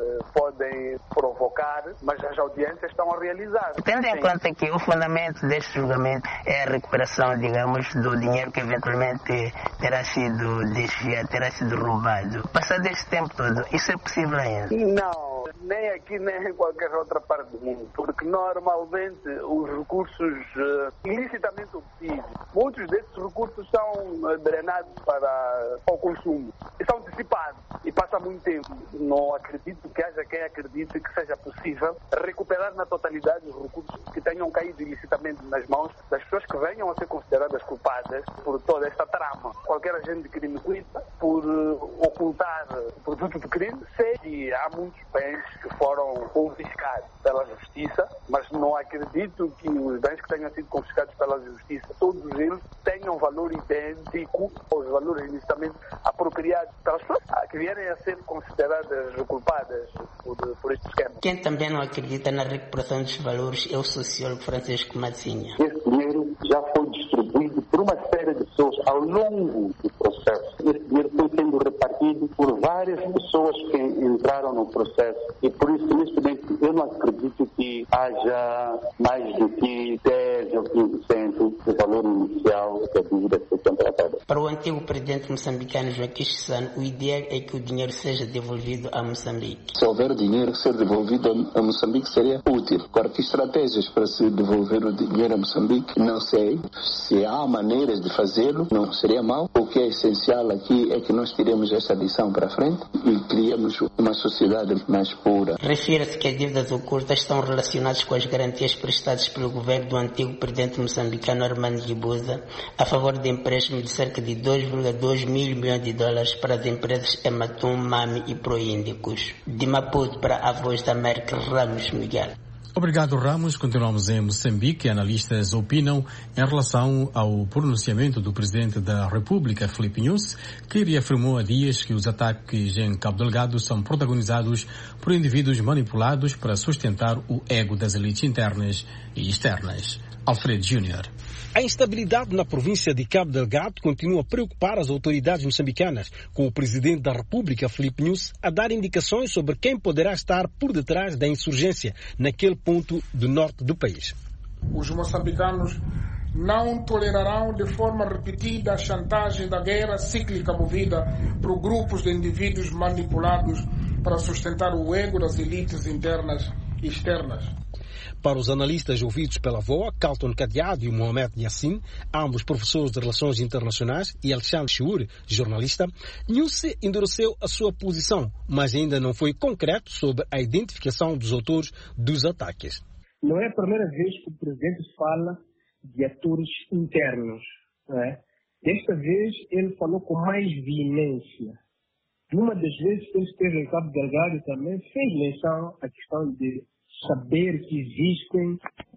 podem provocar, mas as audiências estão a realizar. Tendo em conta que o fundamento deste julgamento é a recuperação, digamos, do dinheiro que eventualmente terá sido desviado, terá sido roubado. Passado este tempo todo, isso é possível ainda? Não, nem aqui nem em qualquer outra parte do mundo, porque normalmente os recursos uh, ilicitamente obtidos, muitos desses recursos são uh, drenados para o consumo e são antecipados e passa muito tempo. Não acredito que haja quem acredite que seja possível recuperar na totalidade os recursos que tenham caído ilicitamente nas mãos das pessoas que venham a ser consideradas culpadas por toda esta trama. Qualquer agente de crime cuida por uh, ocultar o produto do crime. Sei que há muitos bens que foram confiscados pela justiça, mas não acredito que os bens que tenham sido confiscados pela justiça, todos eles tenham valor idêntico aos valores ilicitamente apropriados pelas pessoas que vierem a ser consideradas culpadas por, por este esquema. Quem também não acredita na recuperação dos valores é o sociólogo Francisco Massinha. Esse dinheiro já foi distribuído por uma série de pessoas ao longo do processo. Esse dinheiro foi sendo repartido por várias pessoas que entraram no processo e por isso, neste momento, eu não acredito que haja mais do que dez ou quinze por cento do valor inicial da dívida que foi contratada. Para o antigo presidente moçambicano Joaquim Chissano, o ideal é que o dinheiro seja devolvido a Moçambique. Se houver dinheiro ser devolvido a Moçambique seria útil. Agora, que estratégias para se devolver o dinheiro a Moçambique? Não sei. Se há maneiras de fazê-lo, não seria mal. O que é essencial aqui é que nós tiremos esta lição para frente e criemos uma sociedade mais pura. Refere-se que as dívidas ocultas estão relacionadas com as garantias prestadas pelo governo do antigo presidente moçambicano Armando Guebuza a favor de empréstimos de cerca de dois vírgula dois mil milhões de dólares para as empresas Ematum, Mami e Proíndicos. De Maputo para a Voz da América, Ramos Miguel. Obrigado, Ramos. Continuamos em Moçambique. Analistas opinam em relação ao pronunciamento do presidente da República, Filipe Nyusi, que reafirmou há dias que os ataques em Cabo Delgado são protagonizados por indivíduos manipulados para sustentar o ego das elites internas e externas. Alfredo Júnior. A instabilidade na província de Cabo Delgado continua a preocupar as autoridades moçambicanas, com o presidente da República, Filipe Nyusi, a dar indicações sobre quem poderá estar por detrás da insurgência naquele ponto do norte do país. Os moçambicanos não tolerarão de forma repetida a chantagem da guerra cíclica movida por grupos de indivíduos manipulados para sustentar o ego das elites internas e externas. Para os analistas ouvidos pela V O A, Carlton Cadeado e Mohamed Yassin, ambos professores de Relações Internacionais, e Alexandre Chur, jornalista, Nyusi endureceu a sua posição, mas ainda não foi concreto sobre a identificação dos autores dos ataques. Não é a primeira vez que o presidente fala de atores internos, não é? Desta vez ele falou com mais veemência. Numa das vezes que ele esteve em Cabo Delgado também fez menção à questão de saber que existem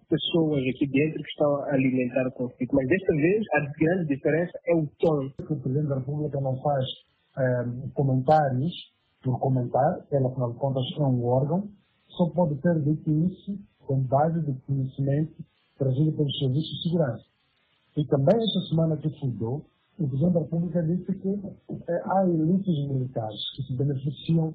pessoas aqui dentro que estão a alimentar o conflito. Mas desta vez a grande diferença é o tom. O Presidente da República não faz eh, comentários por comentar, ele afinal de contas é um órgão, só pode ter dito isso com base de conhecimento trazido pelos serviços de segurança. E também esta semana que fundou, o Presidente da República disse que eh, há elites militares que se beneficiam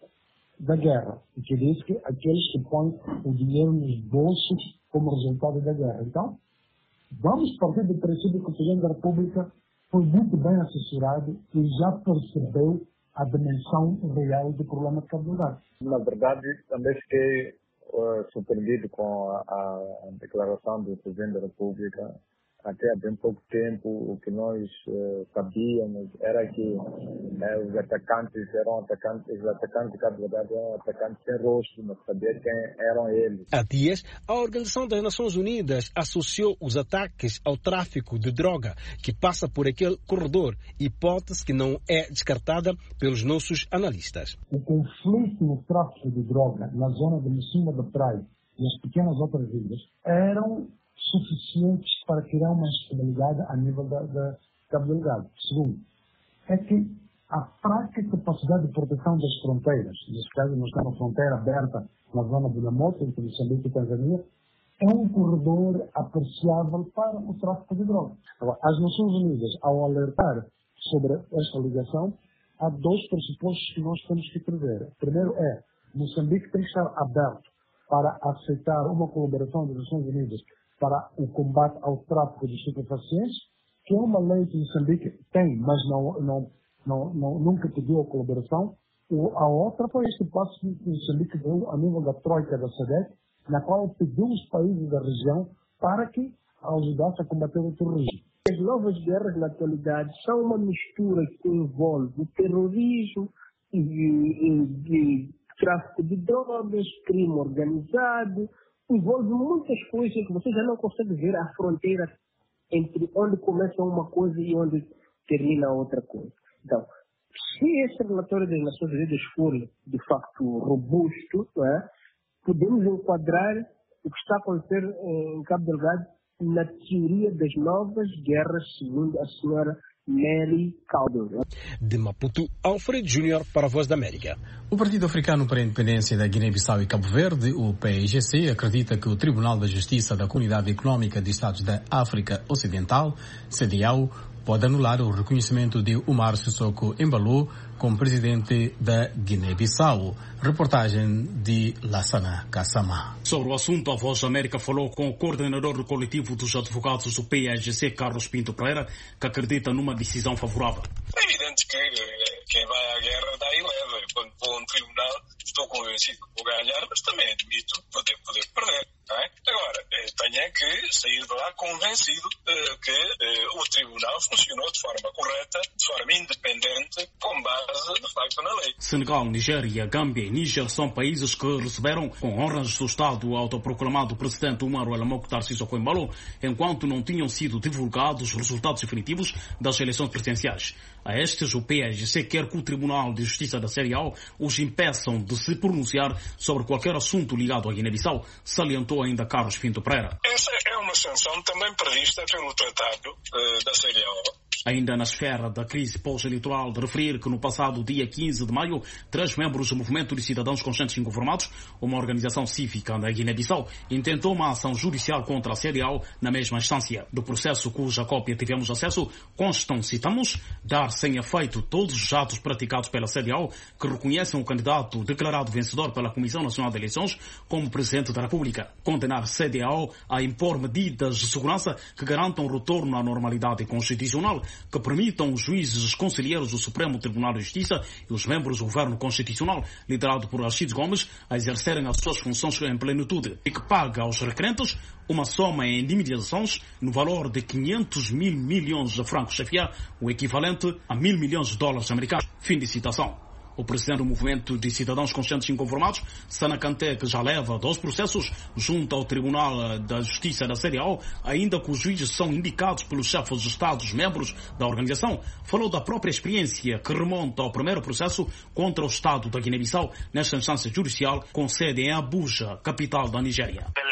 da guerra, e que diz que aqueles que põem o dinheiro nos bolsos como resultado da guerra. Então, vamos partir do princípio que o Presidente da República foi muito bem assessorado e já percebeu a dimensão real do problema de Cabo Delgado. Na verdade, também fiquei uh, surpreendido com a, a declaração do Presidente da República. Até há bem pouco tempo, o que nós uh, sabíamos era que uh, os atacantes eram atacantes, os atacantes de Cabo Delgado eram atacantes sem rosto, mas sabia quem eram eles. Há dias, a Organização das Nações Unidas associou os ataques ao tráfico de droga que passa por aquele corredor, hipótese que não é descartada pelos nossos analistas. O conflito no tráfico de droga na zona de Mocima da Praia e as pequenas outras ilhas eram suficientes para criar uma estabilidade a nível da, da Cabo Delgado. Segundo, é que a fraca capacidade de proteção das fronteiras, neste caso nós temos uma fronteira aberta na zona de Lamoto, entre Moçambique e Tanzânia, é um corredor apreciável para o tráfico de drogas. Agora, as Nações Unidas, ao alertar sobre esta ligação, há dois pressupostos que nós temos que prever. O primeiro é, Moçambique tem que estar aberto para aceitar uma colaboração das Nações Unidas para o combate ao tráfico de estupefacientes, que é uma lei que Moçambique tem, mas não, não, não, não, nunca pediu a colaboração. O, a outra foi este passo que Moçambique deu a nível da Troika da SADC, na qual pediu os países da região para que ajudassem a combater o terrorismo. As novas guerras na atualidade são uma mistura que envolve o terrorismo, e, e, e, tráfico de drogas, crime organizado, envolve muitas coisas que você já não consegue ver a fronteira entre onde começa uma coisa e onde termina outra coisa. Então, se esse relatório das Nações Unidas for, de facto, robusto, não é? Podemos enquadrar o que está a acontecer em Cabo Delgado na teoria das novas guerras, segundo a senhora Mary Calder. De Maputo, Alfredo Júnior para a Voz da América. O Partido Africano para a Independência da Guiné-Bissau e Cabo Verde, o P I G C, acredita que o Tribunal da Justiça da Comunidade Económica de Estados da África Ocidental, C D A O, pode anular o reconhecimento de Umaro Sissoko Embalo como presidente da Guiné-Bissau. Reportagem de Lassana Kassama. Sobre o assunto, a Voz da América falou com o coordenador do coletivo dos advogados do P I G C, Carlos Pinto Pereira, que acredita numa decisão favorável. É evidente que quem vai à guerra dá e leva. Quando vou a um tribunal, estou convencido que vou ganhar, mas também admito poder, poder perder. Não é? Agora, tenho é que sair de lá convencido uh, que uh, o tribunal funcionou de forma correta, de forma independente, com base, de facto, na lei. Senegal, Nigéria, Gâmbia e Níger são países que receberam com honras do Estado o autoproclamado presidente Umaro El Mokhtar Sissoko Embalo, enquanto não tinham sido divulgados os resultados definitivos das eleições presidenciais. A estes, o P I G C quer que o Tribunal de Justiça da C D A O os impeçam de se pronunciar sobre qualquer assunto ligado à Guiné-Bissau, salientou ainda Carlos Pinto Pereira. Essa é uma sanção também prevista pelo Tratado uh, da C D A O. Ainda na esfera da crise pós-eleitoral, de referir que no passado dia quinze de maio, três membros do Movimento de Cidadãos Conscientes Inconformados, uma organização cívica da Guiné-Bissau, intentou uma ação judicial contra a C D A O na mesma instância. Do processo cuja cópia tivemos acesso, constam, citamos, dar sem efeito todos os atos praticados pela C D A O que reconhecem o candidato declarado vencedor pela Comissão Nacional de Eleições como Presidente da República. Condenar a C D A O a impor medidas de segurança que garantam o retorno à normalidade constitucional, que permitam os juízes conselheiros do Supremo Tribunal de Justiça e os membros do Governo Constitucional, liderado por Alcides Gomes, a exercerem as suas funções em plenitude, e que paga aos requerentes uma soma em indemnizações no valor de quinhentos mil milhões de francos C F A, o equivalente a mil milhões de dólares americanos. Fim de citação. O presidente do Movimento de Cidadãos Conscientes Inconformados, Sana Kanté, que já leva dois processos junto ao Tribunal da Justiça da C D A O, ainda que os juízes são indicados pelos chefes de Estados-membros da organização, falou da própria experiência que remonta ao primeiro processo contra o Estado da Guiné-Bissau nesta instância judicial com sede em Abuja, capital da Nigéria. Pela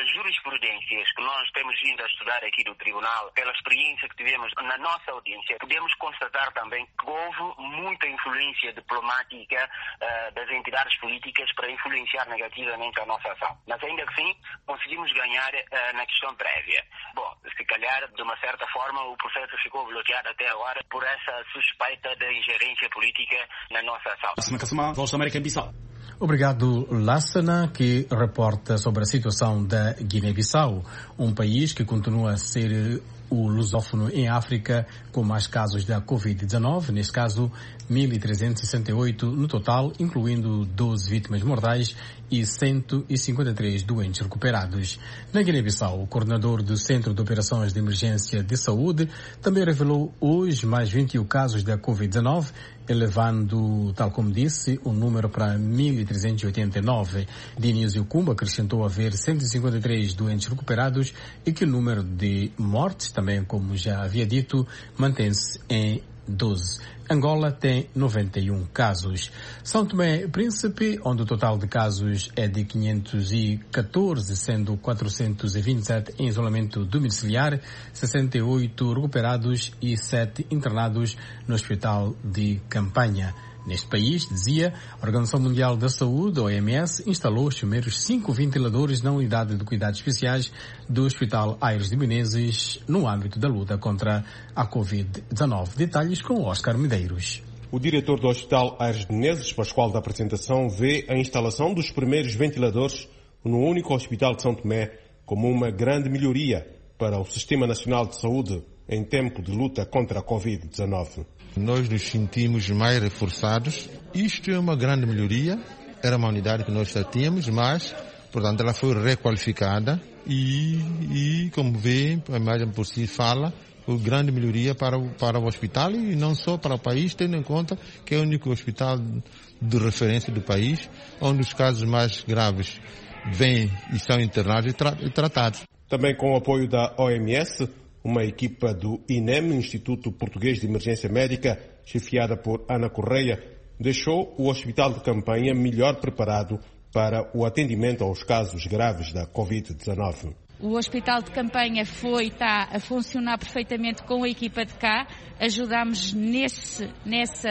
jurisprudências que nós temos vindo a estudar aqui do Tribunal, pela experiência que tivemos na nossa audiência, podemos constatar também que houve muita influência diplomática uh, das entidades políticas para influenciar negativamente a nossa ação. Mas ainda assim, conseguimos ganhar uh, na questão prévia. Bom, se calhar, de uma certa forma, o processo ficou bloqueado até agora por essa suspeita de ingerência política na nossa ação. Voz da América em Bissau. Obrigado, Lassana, que reporta sobre a situação da Guiné-Bissau, um país que continua a ser o lusófono em África com mais casos da covid dezenove, neste caso mil trezentos e sessenta e oito no total, incluindo doze vítimas mortais e cento e cinquenta e três doentes recuperados. Na Guiné-Bissau, o coordenador do Centro de Operações de Emergência de Saúde também revelou hoje mais vinte e um casos da covid dezenove, elevando, tal como disse, o número para mil trezentos e oitenta e nove. Dionísio Kumba acrescentou haver cento e cinquenta e três doentes recuperados e que o número de mortes, também como já havia dito, mantém-se em doze. Angola tem noventa e um casos. São Tomé e Príncipe, onde o total de casos é de quinhentos e catorze, sendo quatrocentos e vinte e sete em isolamento domiciliar, sessenta e oito recuperados e sete internados no hospital de campanha. Neste país, dizia, a Organização Mundial da Saúde, O M S, instalou os primeiros cinco ventiladores na unidade de cuidados especiais do Hospital Aires de Menezes, no âmbito da luta contra a covid dezenove. Detalhes com Oscar Medeiros. O diretor do Hospital Aires de Menezes, Pascoal da Apresentação, vê a instalação dos primeiros ventiladores no único hospital de São Tomé como uma grande melhoria para o Sistema Nacional de Saúde em tempo de luta contra a covid dezenove. Nós nos sentimos mais reforçados. Isto é uma grande melhoria. Era uma unidade que nós já tínhamos, mas, portanto, ela foi requalificada e, e como vê, a imagem por si fala, foi grande melhoria para o, para o hospital e não só para o país, tendo em conta que é o único hospital de referência do país, onde os casos mais graves vêm e são internados e, tra e tratados. Também com o apoio da O M S, uma equipa do I N E M, Instituto Português de Emergência Médica, chefiada por Ana Correia, deixou o hospital de campanha melhor preparado para o atendimento aos casos graves da covid dezenove. O hospital de campanha foi, está a funcionar perfeitamente com a equipa de cá. Ajudámos nesse, nessa,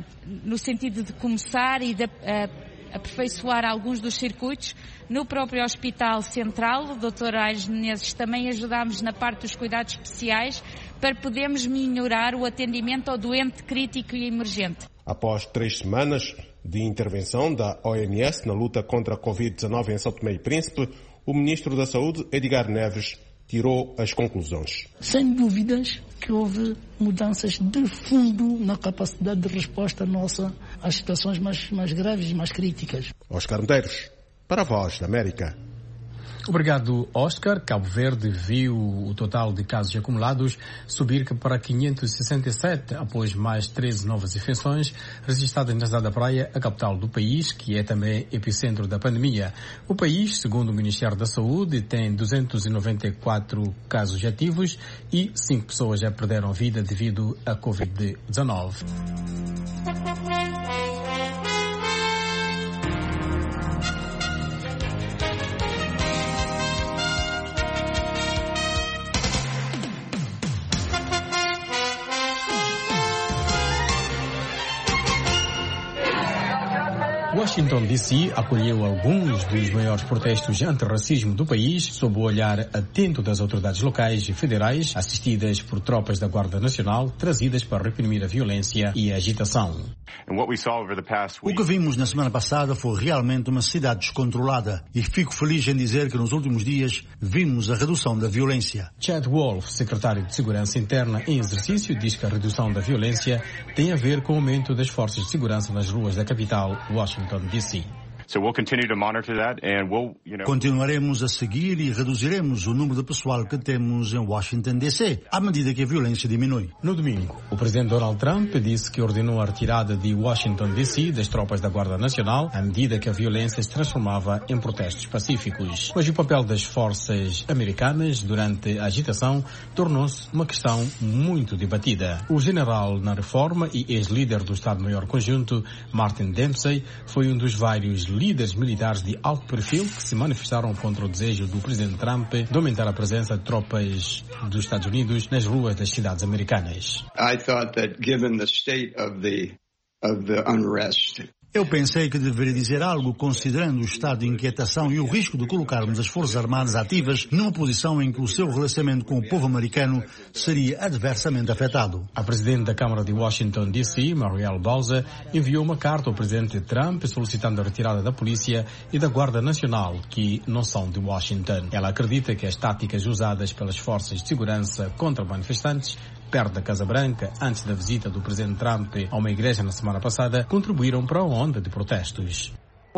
no sentido de começar e de uh, aperfeiçoar alguns dos circuitos. No próprio Hospital Central, o doutor Aires Menezes, também ajudámos na parte dos cuidados especiais para podermos melhorar o atendimento ao doente crítico e emergente. Após três semanas de intervenção da O M S na luta contra a covid dezenove em São Tomé e Príncipe, o Ministro da Saúde, Edgar Neves, tirou as conclusões. Sem dúvidas que houve mudanças de fundo na capacidade de resposta nossa às situações mais, mais graves e mais críticas. Oscar Medeiros, para a Voz da América. Obrigado, Oscar. Cabo Verde viu o total de casos acumulados subir para quinhentos e sessenta e sete, após mais treze novas infecções registradas na cidade da Praia, a capital do país, que é também epicentro da pandemia. O país, segundo o Ministério da Saúde, tem duzentos e noventa e quatro casos ativos e cinco pessoas já perderam a vida devido à covid dezenove. Washington D C acolheu alguns dos maiores protestos antirracismo do país sob o olhar atento das autoridades locais e federais, assistidas por tropas da Guarda Nacional, trazidas para reprimir a violência e a agitação. O que vimos na semana passada foi realmente uma cidade descontrolada e fico feliz em dizer que nos últimos dias vimos a redução da violência. Chad Wolf, secretário de Segurança Interna em exercício, diz que a redução da violência tem a ver com o aumento das forças de segurança nas ruas da capital, Washington D C. So we'll continue to monitor that and we'll, you know... Continuaremos a seguir e reduziremos o número de pessoal que temos em Washington D C à medida que a violência diminui. No domingo, o presidente Donald Trump disse que ordenou a retirada de Washington D C das tropas da Guarda Nacional à medida que a violência se transformava em protestos pacíficos. Mas o papel das forças americanas durante a agitação tornou-se uma questão muito debatida. O general na reforma e ex-líder do Estado-Maior Conjunto, Martin Dempsey, foi um dos vários líderes militares de alto perfil que se manifestaram contra o desejo do presidente Trump de aumentar a presença de tropas dos Estados Unidos nas ruas das cidades americanas. I thought that given the state of the of the unrest, eu pensei que deveria dizer algo considerando o estado de inquietação e o risco de colocarmos as Forças Armadas ativas numa posição em que o seu relacionamento com o povo americano seria adversamente afetado. A presidente da Câmara de Washington, D C, Muriel Bowser, enviou uma carta ao presidente Trump solicitando a retirada da polícia e da Guarda Nacional, que não são de Washington. Ela acredita que as táticas usadas pelas forças de segurança contra manifestantes perto da Casa Branca, antes da visita do presidente Trump a uma igreja na semana passada, contribuíram para a onda de protestos.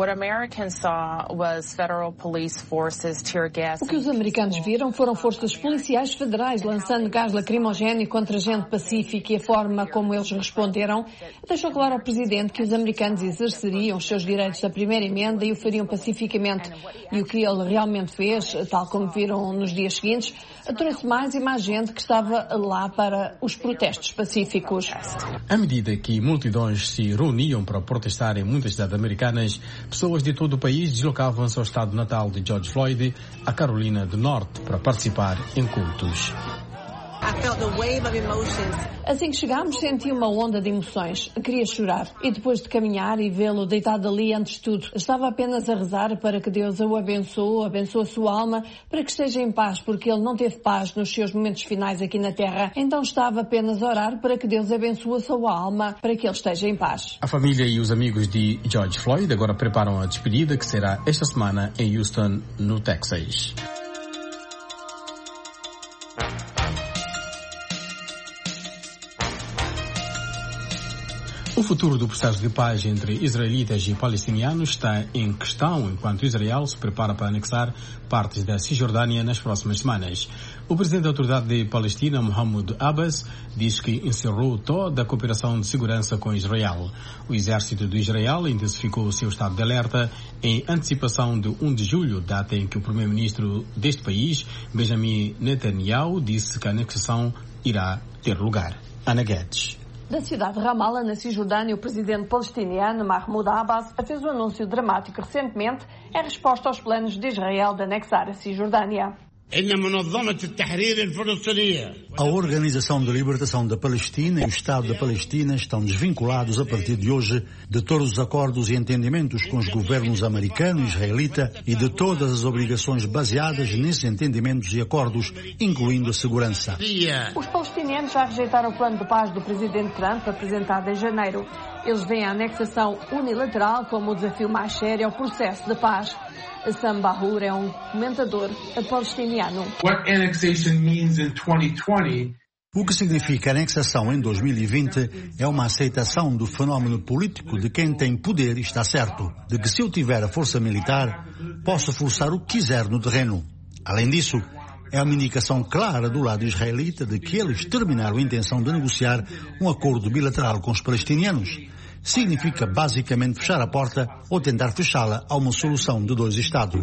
O que os americanos viram foram forças policiais federais lançando gás lacrimogéneo contra gente pacífica, e a forma como eles responderam deixou claro ao presidente que os americanos exerceriam os seus direitos da primeira emenda e o fariam pacificamente. E o que ele realmente fez, tal como viram nos dias seguintes, trouxe mais e mais gente que estava lá para os protestos pacíficos. À medida que multidões se reuniam para protestar em muitas cidades americanas, pessoas de todo o país deslocavam-se ao estado natal de George Floyd, a Carolina do Norte, para participar em cultos. Assim que chegámos, senti uma onda de emoções. Queria chorar. E depois de caminhar e vê-lo deitado ali antes de tudo, estava apenas a rezar para que Deus o abençoe, abençoe a sua alma, para que esteja em paz, porque ele não teve paz nos seus momentos finais aqui na Terra. Então estava apenas a orar para que Deus abençoe a sua alma, para que ele esteja em paz. A família e os amigos de George Floyd agora preparam a despedida, que será esta semana em Houston, no Texas. O futuro do processo de paz entre israelitas e palestinianos está em questão enquanto Israel se prepara para anexar partes da Cisjordânia nas próximas semanas. O presidente da Autoridade de Palestina, Mahmoud Abbas, diz que encerrou toda a cooperação de segurança com Israel. O exército de Israel intensificou o seu estado de alerta em antecipação de um de julho, data em que o primeiro-ministro deste país, Benjamin Netanyahu, disse que a anexação irá ter lugar. Ana Guedes. Da cidade de Ramallah, na Cisjordânia, o presidente palestiniano Mahmoud Abbas fez um anúncio dramático recentemente em resposta aos planos de Israel de anexar a Cisjordânia. A Organização de Libertação da Palestina e o Estado da Palestina estão desvinculados a partir de hoje de todos os acordos e entendimentos com os governos americano e israelita e de todas as obrigações baseadas nesses entendimentos e acordos, incluindo a segurança. Os palestinianos já rejeitaram o plano de paz do presidente Trump apresentado em janeiro. Eles veem a anexação unilateral como o desafio mais sério ao processo de paz. Sam Bahur é um comentador palestiniano. What annexation means in twenty twenty? O que significa anexação em dois mil e vinte é uma aceitação do fenómeno político de quem tem poder e está certo, de que se eu tiver a força militar, posso forçar o que quiser no terreno. Além disso, é uma indicação clara do lado israelita de que eles terminaram a intenção de negociar um acordo bilateral com os palestinianos. Significa basicamente fechar a porta ou tentar fechá-la a uma solução de dois Estados.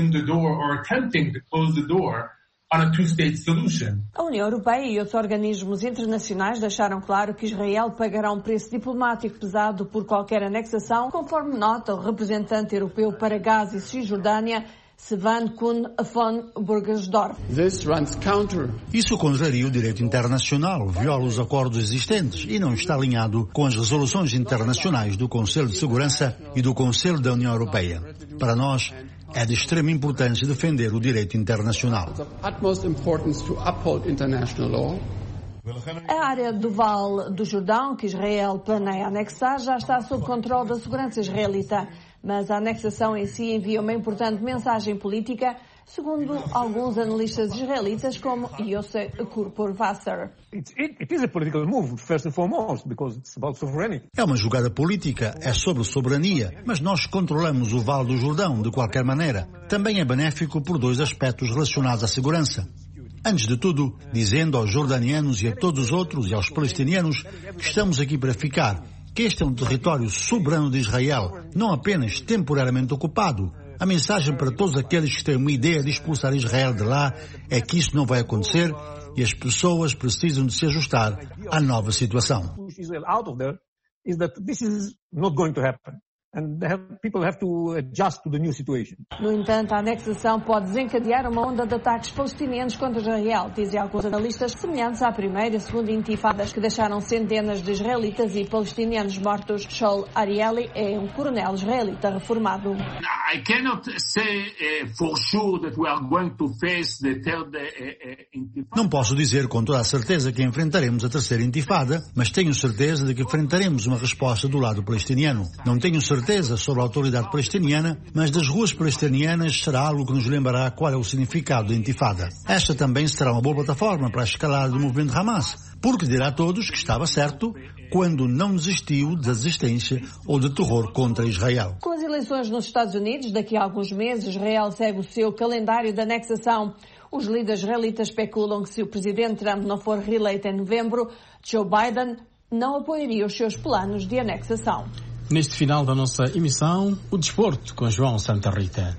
A União Europeia e outros organismos internacionais deixaram claro que Israel pagará um preço diplomático pesado por qualquer anexação, conforme nota o representante europeu para Gaza e Cisjordânia, Sven Kuhn von Burgersdorf. Isso contraria o direito internacional, viola os acordos existentes e não está alinhado com as resoluções internacionais do Conselho de Segurança e do Conselho da União Europeia. Para nós, é de extrema importância defender o direito internacional. A área do Vale do Jordão, que Israel planeia anexar, já está sob controle da segurança israelita. Mas a anexação em si envia uma importante mensagem política, segundo alguns analistas israelitas, como Yosef Kurpor-Vasser. É uma jogada política, é sobre soberania, mas nós controlamos o Vale do Jordão de qualquer maneira. Também é benéfico por dois aspectos relacionados à segurança. Antes de tudo, dizendo aos jordanianos e a todos os outros e aos palestinianos que estamos aqui para ficar, que este é um território soberano de Israel, não apenas temporariamente ocupado. A mensagem para todos aqueles que têm uma ideia de expulsar Israel de lá é que isso não vai acontecer e as pessoas precisam de se ajustar à nova situação. and they have, people have to adjust to the new situation. No entanto, a anexação pode desencadear uma onda de ataques palestinianos contra Israel, dizem alguns analistas, semelhantes à primeira e segunda intifadas que deixaram centenas de israelitas e palestinianos mortos. Shaul Arieli é um coronel israelita reformado. I cannot say uh, for sure that we are going to face the third uh, intifada. Não posso dizer com toda a certeza que enfrentaremos a terceira intifada, mas tenho certeza de que enfrentaremos uma resposta do lado palestiniano. Não tenho certeza sobre a autoridade palestiniana, mas das ruas palestinianas será algo que nos lembrará qual é o significado da intifada. Esta também será uma boa plataforma para a escalada do movimento Hamas, porque dirá a todos que estava certo quando não desistiu da resistência ou de terror contra Israel. Com as eleições nos Estados Unidos, daqui a alguns meses, Israel segue o seu calendário de anexação. Os líderes israelitas especulam que se o presidente Trump não for reeleito em novembro, Joe Biden não apoiaria os seus planos de anexação. Neste final da nossa emissão, o desporto com João Santa Rita.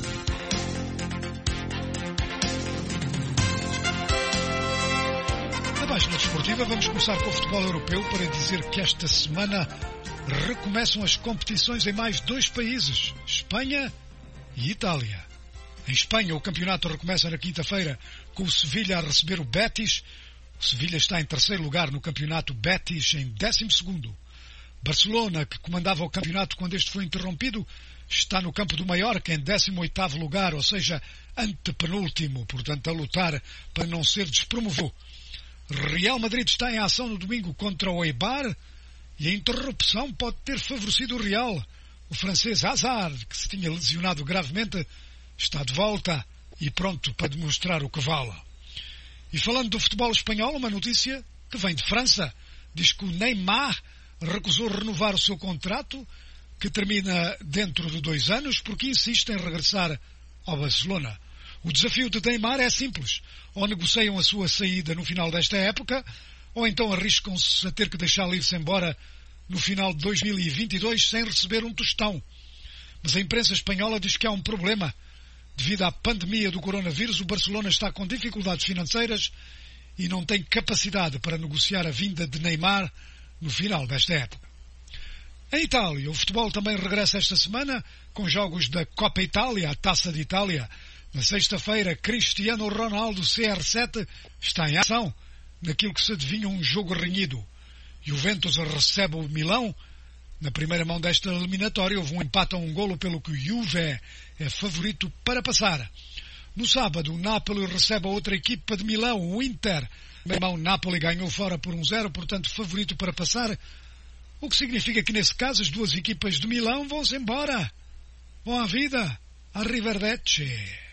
Na página desportiva vamos começar com o futebol europeu para dizer que esta semana recomeçam as competições em mais dois países, Espanha e Itália. Em Espanha, o campeonato recomeça na quinta-feira com o Sevilha a receber o Betis. O Sevilha está em terceiro lugar no campeonato, Betis em décimo segundo. Barcelona, que comandava o campeonato quando este foi interrompido, está no campo do Mallorca em décimo oitavo lugar, ou seja, antepenúltimo, portanto a lutar para não ser despromovido. Real Madrid está em ação no domingo contra o Eibar e a interrupção pode ter favorecido o Real. O francês Hazard, que se tinha lesionado gravemente, está de volta e pronto para demonstrar o que vale. E falando do futebol espanhol, uma notícia que vem de França. Diz que o Neymar recusou renovar o seu contrato, que termina dentro de dois anos, porque insiste em regressar ao Barcelona. O desafio de Neymar é simples. Ou negociam a sua saída no final desta época, ou então arriscam-se a ter que deixá-lo ir-se embora no final de dois mil e vinte e dois sem receber um tostão. Mas a imprensa espanhola diz que há um problema. Devido à pandemia do coronavírus, o Barcelona está com dificuldades financeiras e não tem capacidade para negociar a vinda de Neymar no final desta época. Em Itália, o futebol também regressa esta semana com jogos da Coppa Itália, a Taça de Itália. Na sexta-feira, Cristiano Ronaldo, C R sete, está em ação naquilo que se adivinha um jogo renhido. Juventus recebe o Milão. Na primeira mão desta eliminatória houve um empate a um golo, pelo que o Juve é favorito para passar. No sábado, o Napoli recebe a outra equipa de Milão, o Inter. Na primeira mão, o Napoli ganhou fora por um zero, portanto favorito para passar. O que significa que nesse caso as duas equipas de Milão vão-se embora. Vão à vida. Arrivederci.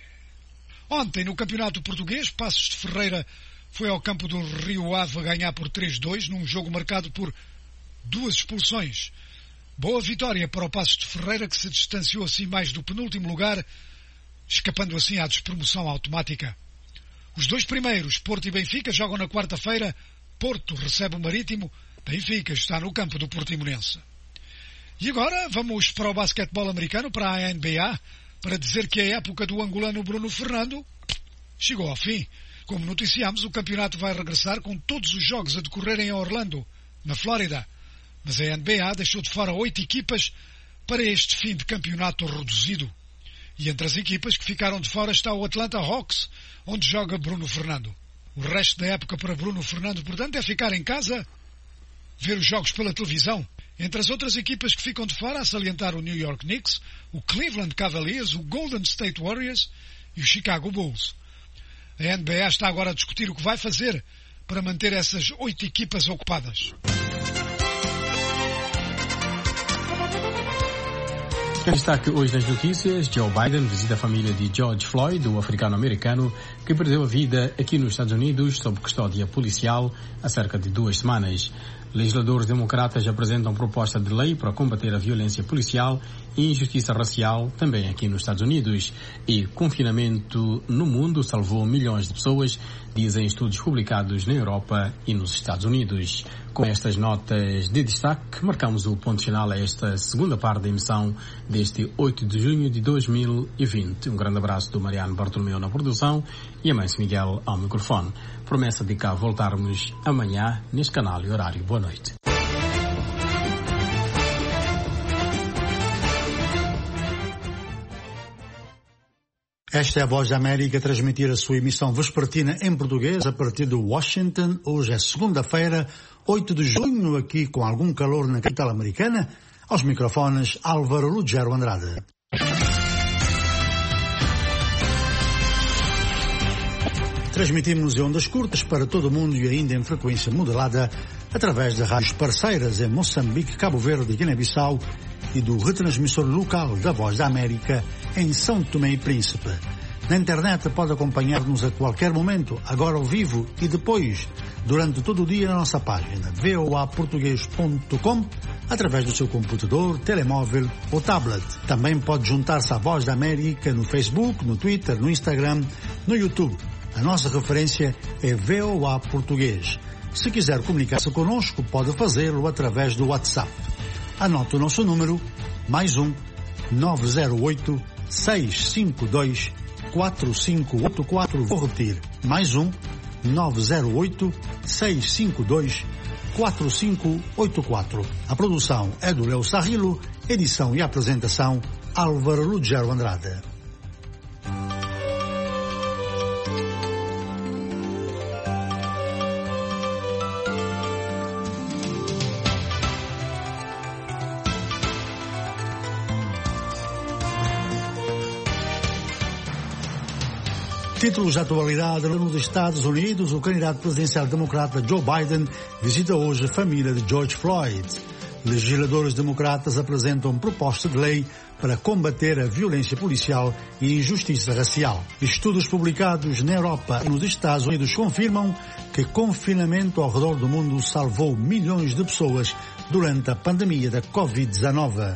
Ontem, no Campeonato Português, Paços de Ferreira foi ao campo do Rio Ave ganhar por três a dois, num jogo marcado por duas expulsões. Boa vitória para o Paços de Ferreira, que se distanciou assim mais do penúltimo lugar, escapando assim à despromoção automática. Os dois primeiros, Porto e Benfica, jogam na quarta-feira. Porto recebe o Marítimo, Benfica está no campo do Portimonense. E agora vamos para o basquetebol americano, para a N B A, para dizer que a época do angolano Bruno Fernando chegou ao fim. Como noticiámos, o campeonato vai regressar com todos os jogos a decorrerem em Orlando, na Flórida. Mas a N B A deixou de fora oito equipas para este fim de campeonato reduzido. E entre as equipas que ficaram de fora está o Atlanta Hawks, onde joga Bruno Fernando. O resto da época para Bruno Fernando, portanto, é ficar em casa, ver os jogos pela televisão. Entre as outras equipas que ficam de fora, a salientar o New York Knicks, o Cleveland Cavaliers, o Golden State Warriors e o Chicago Bulls. A N B A está agora a discutir o que vai fazer para manter essas oito equipas ocupadas. Em destaque hoje nas notícias, Joe Biden visita a família de George Floyd, o africano-americano que perdeu a vida aqui nos Estados Unidos sob custódia policial há cerca de duas semanas. Legisladores democratas apresentam proposta de lei para combater a violência policial e injustiça racial também aqui nos Estados Unidos. E confinamento no mundo salvou milhões de pessoas, dizem estudos publicados na Europa e nos Estados Unidos. Com estas notas de destaque, marcamos o ponto final a esta segunda parte da emissão deste oito de junho de dois mil e vinte. Um grande abraço do Mariano Bartolomeu na produção e a Mãe Miguel ao microfone. Promessa de cá voltarmos amanhã neste canal e horário. Boa noite. Esta é a Voz da América a transmitir a sua emissão vespertina em português a partir de Washington. Hoje é segunda-feira, oito de junho, aqui com algum calor na capital americana. Aos microfones, Álvaro Lugero Andrade. Transmitimos em ondas curtas para todo o mundo e ainda em frequência modulada através de rádios parceiras em Moçambique, Cabo Verde e Guiné-Bissau e do retransmissor local da Voz da América em São Tomé e Príncipe. Na internet pode acompanhar-nos a qualquer momento, agora ao vivo e depois, durante todo o dia na nossa página v o a português ponto com, através do seu computador, telemóvel ou tablet. Também pode juntar-se à Voz da América no Facebook, no Twitter, no Instagram, no YouTube. A nossa referência é V O A Português. Se quiser comunicar-se conosco, pode fazê-lo através do WhatsApp. Anote o nosso número, mais um, nove zero oito, seis cinco dois, quatro cinco oito quatro. Vou repetir, mais um, nove zero oito, seis cinco dois, quatro cinco oito quatro. A produção é do Leo Sarrilo, edição e apresentação, Álvaro Lugero Andrade. Títulos de atualidade nos Estados Unidos. O candidato presidencial democrata Joe Biden visita hoje a família de George Floyd. Legisladores democratas apresentam proposta de lei para combater a violência policial e injustiça racial. Estudos publicados na Europa e nos Estados Unidos confirmam que confinamento ao redor do mundo salvou milhões de pessoas durante a pandemia da covid dezenove.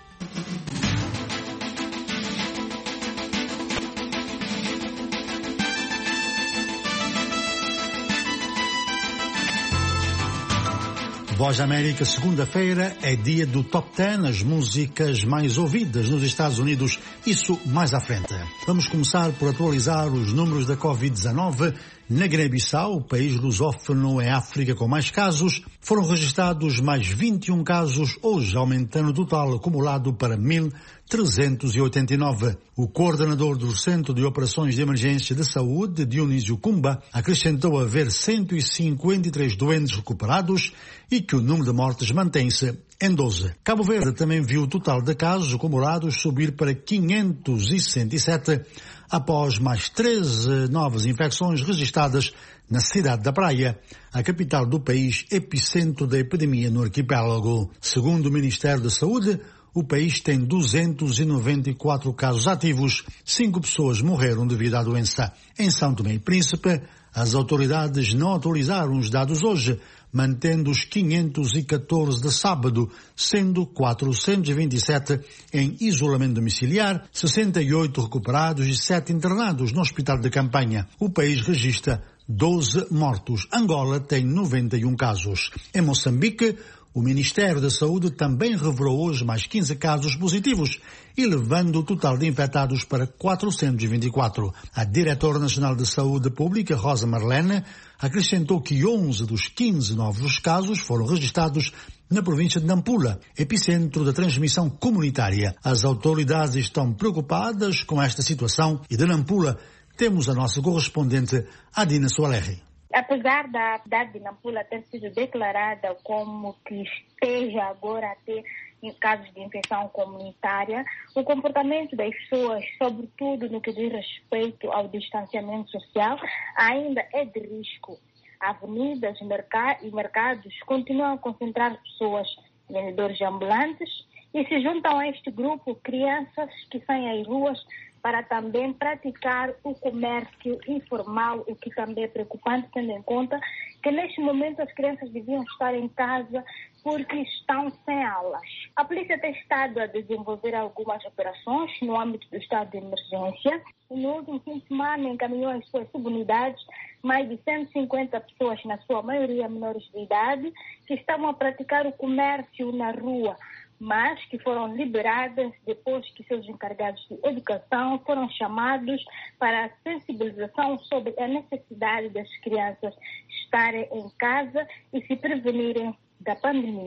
Voz da América, segunda-feira, é dia do Top dez, as músicas mais ouvidas nos Estados Unidos, isso mais à frente. Vamos começar por atualizar os números da covid dezenove. Na Guiné-Bissau, o país lusófono em África com mais casos, foram registrados mais vinte e um casos hoje, aumentando o total acumulado para mil trezentos e oitenta e nove. O coordenador do Centro de Operações de Emergência de Saúde, Dionísio Kumba, acrescentou haver cento e cinquenta e três doentes recuperados e que o número de mortes mantém-se em doze. Cabo Verde também viu o total de casos acumulados subir para quinhentos e sessenta e sete, após mais treze novas infecções registradas na cidade da Praia, a capital do país, epicentro da epidemia no arquipélago. Segundo o Ministério da Saúde, o país tem duzentos e noventa e quatro casos ativos, cinco pessoas morreram devido à doença. Em São Tomé e Príncipe, as autoridades não atualizaram os dados hoje, mantendo os quinhentos e catorze de sábado, sendo quatrocentos e vinte e sete em isolamento domiciliar, sessenta e oito recuperados e sete internados no hospital de campanha. O país registra doze mortos. Angola tem noventa e um casos. Em Moçambique, o Ministério da Saúde também revelou hoje mais quinze casos positivos, elevando o total de infectados para quatrocentos e vinte e quatro. A Diretora Nacional de Saúde Pública, Rosa Marlene, acrescentou que onze dos quinze novos casos foram registrados na província de Nampula, epicentro da transmissão comunitária. As autoridades estão preocupadas com esta situação e de Nampula temos a nossa correspondente Adina Soalerri. Apesar da cidade de Nampula ter sido declarada como que esteja agora a ter casos de infecção comunitária, o comportamento das pessoas, sobretudo no que diz respeito ao distanciamento social, ainda é de risco. Avenidas e mercados continuam a concentrar pessoas, vendedores ambulantes, e se juntam a este grupo crianças que saem às ruas para também praticar o comércio informal, o que também é preocupante, tendo em conta que neste momento as crianças deviam estar em casa porque estão sem aulas. A polícia tem estado a desenvolver algumas operações no âmbito do estado de emergência. No último fim de semana encaminhou às suas subunidades mais de cento e cinquenta pessoas, na sua maioria menores de idade, que estavam a praticar o comércio na rua, mas que foram liberadas depois que seus encarregados de educação foram chamados para a sensibilização sobre a necessidade das crianças estarem em casa e se prevenirem da pandemia.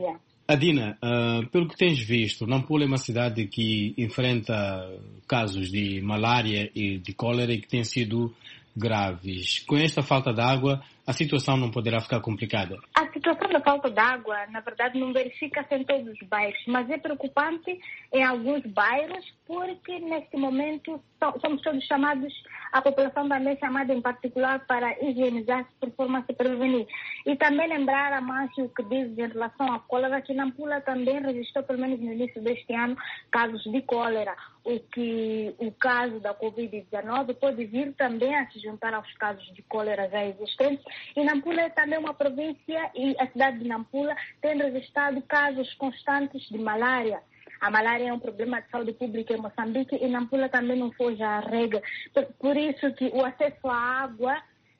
Adina, uh, pelo que tens visto, Nampula é uma cidade que enfrenta casos de malária e de cólera e que têm sido graves. Com esta falta de água, a situação não poderá ficar complicada? A situação da falta de água, na verdade, não verifica-se em todos os bairros, mas é preocupante em alguns bairros, porque neste momento somos todos chamados, a população também é chamada em particular para higienizar-se por forma a se prevenir. E também lembrar a Márcio o que diz em relação à cólera, que Nampula também registrou, pelo menos no início deste ano, casos de cólera. O que o caso da covid dezenove pode vir também a se juntar aos casos de cólera já existentes. E Nampula é também uma província, e a cidade de Nampula tem registrado casos constantes de malária. A malária é um problema de saúde pública em Moçambique e Nampula também não foge à regra. Por, por isso que o acesso à água,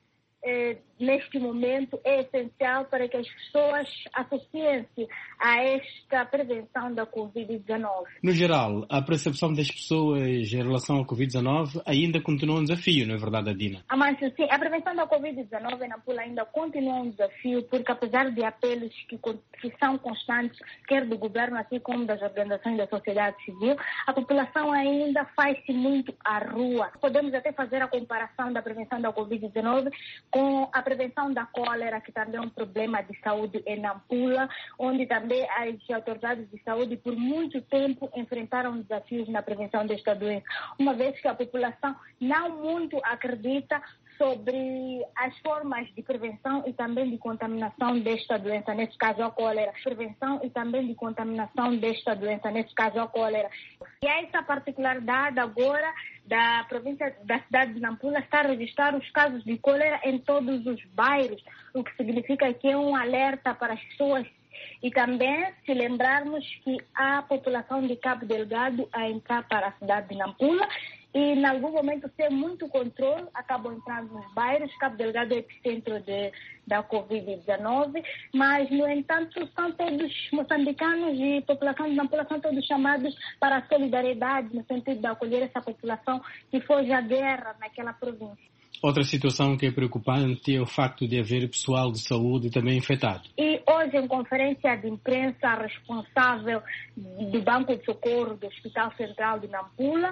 eh, neste momento, é essencial para que as pessoas associem-se a esta prevenção da covid dezenove. No geral, a percepção das pessoas em relação à covid dezenove ainda continua um desafio, não é verdade, Adina? Amâncio, sim, a prevenção da covid dezenove em Nampula ainda continua um desafio, porque apesar de apelos que, que são constantes, quer do governo, assim como das organizações da sociedade civil, a população ainda faz-se muito à rua. Podemos até fazer a comparação da prevenção da covid dezenove com a prevenção da cólera, que também é um problema de saúde em Nampula, onde também as autoridades de saúde por muito tempo enfrentaram desafios na prevenção desta doença, uma vez que a população não muito acredita sobre as formas de prevenção e também de contaminação desta doença, nesse caso a cólera. Prevenção e também de contaminação desta doença, nesse caso a cólera. E essa particularidade agora da província, da cidade de Nampula, está a registrar os casos de cólera em todos os bairros, o que significa que é um alerta para as pessoas. E também, se lembrarmos que a população de Cabo Delgado a entrar para a cidade de Nampula e, em algum momento, sem muito controle, acabam entrando nos bairros. Cabo Delgado é epicentro de, da covid dezenove, mas, no entanto, são todos moçambicanos e a população de Nampula são todos chamados para a solidariedade, no sentido de acolher essa população que foge à guerra naquela província. Outra situação que é preocupante é o facto de haver pessoal de saúde também infectado. E hoje, em conferência de imprensa, a responsável do Banco de Socorro do Hospital Central de Nampula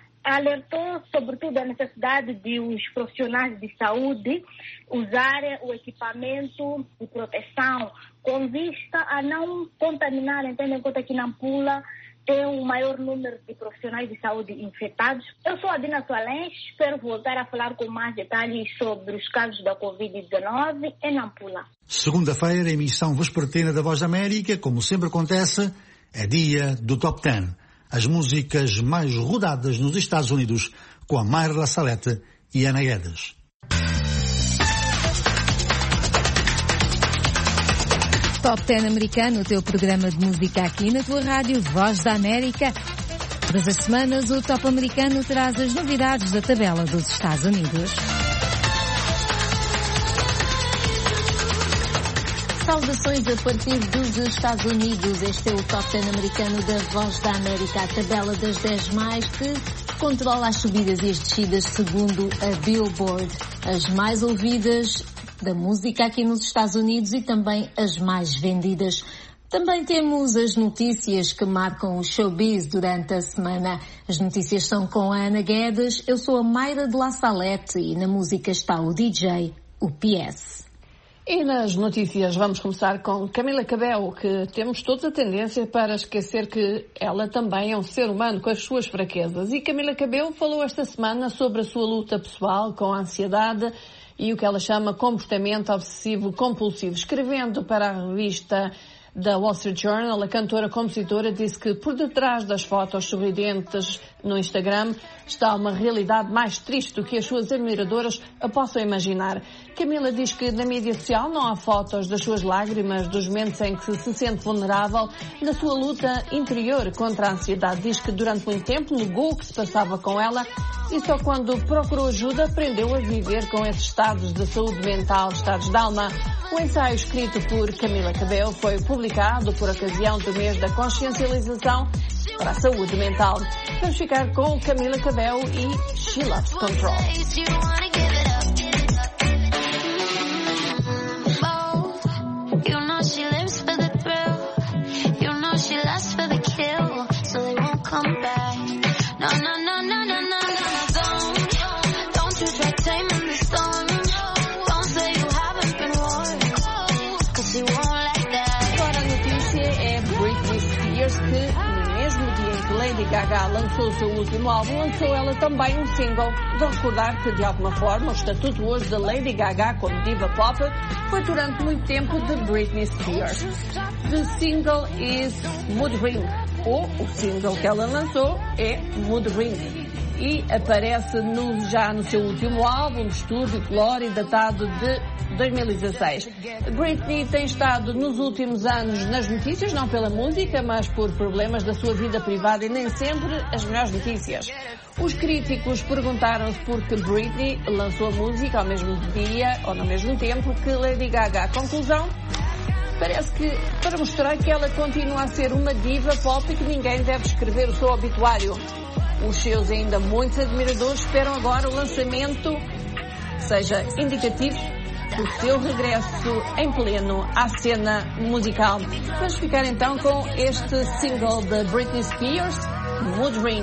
alertou sobretudo a necessidade de os profissionais de saúde usarem o equipamento de proteção com vista a não contaminar, tendo em conta que Nampula tem um maior número de profissionais de saúde infectados. Eu sou a Adina Soalens, espero voltar a falar com mais detalhes sobre os casos da covid dezenove em Nampula. Segunda-feira, emissão vespertina da Voz da América, como sempre acontece, é dia do Top dez. As músicas mais rodadas nos Estados Unidos, com a Mayra La Salette e Ana Guedes. Top dez americano, o teu programa de música aqui na tua rádio Voz da América. Todas as semanas o Top americano traz as novidades da tabela dos Estados Unidos. Saudações a partir dos Estados Unidos. Este é o Top dez americano da Voz da América, a tabela das dez mais que controla as subidas e as descidas segundo a Billboard. As mais ouvidas da música aqui nos Estados Unidos e também as mais vendidas. Também temos as notícias que marcam o showbiz durante a semana. As notícias são com a Ana Guedes, eu sou a Mayra de La Salette e na música está o D J, o P S. E nas notícias vamos começar com Camila Cabello, que temos todos a tendência para esquecer que ela também é um ser humano com as suas fraquezas. E Camila Cabello falou esta semana sobre a sua luta pessoal com a ansiedade e o que ela chama comportamento obsessivo-compulsivo. Escrevendo para a revista da Wall Street Journal, a cantora-compositora disse que por detrás das fotos sorridentes no Instagram está uma realidade mais triste do que as suas admiradoras a possam imaginar. Camila diz que na mídia social não há fotos das suas lágrimas, dos momentos em que se sente vulnerável na sua luta interior contra a ansiedade. Diz que durante muito tempo negou o que se passava com ela e só quando procurou ajuda aprendeu a viver com esses estados de saúde mental, estados de alma. O ensaio escrito por Camila Cabello foi publicado por ocasião do mês da consciencialização para a saúde mental. Vamos ficar com Camila Cabello e She Loves Control. que, no mesmo dia em que Lady Gaga lançou o seu último álbum, lançou ela também um single. De recordar que, de alguma forma, o estatuto hoje da Lady Gaga como diva pop foi durante muito tempo de Britney Spears. The single is Mood Ring, ou o single que ela lançou é Mood Ring. E aparece no, já no seu último álbum de estúdio, Glory, datado de dois mil e dezasseis. Britney tem estado nos últimos anos nas notícias, não pela música, mas por problemas da sua vida privada e nem sempre as melhores notícias. Os críticos perguntaram-se por que Britney lançou a música ao mesmo dia ou no mesmo tempo que Lady Gaga. A conclusão? Parece que para mostrar que ela continua a ser uma diva pop e que ninguém deve escrever o seu obituário. Os seus ainda muitos admiradores esperam agora o lançamento seja indicativo do seu regresso em pleno à cena musical. Vamos ficar então com este single de Britney Spears, Mood Ring.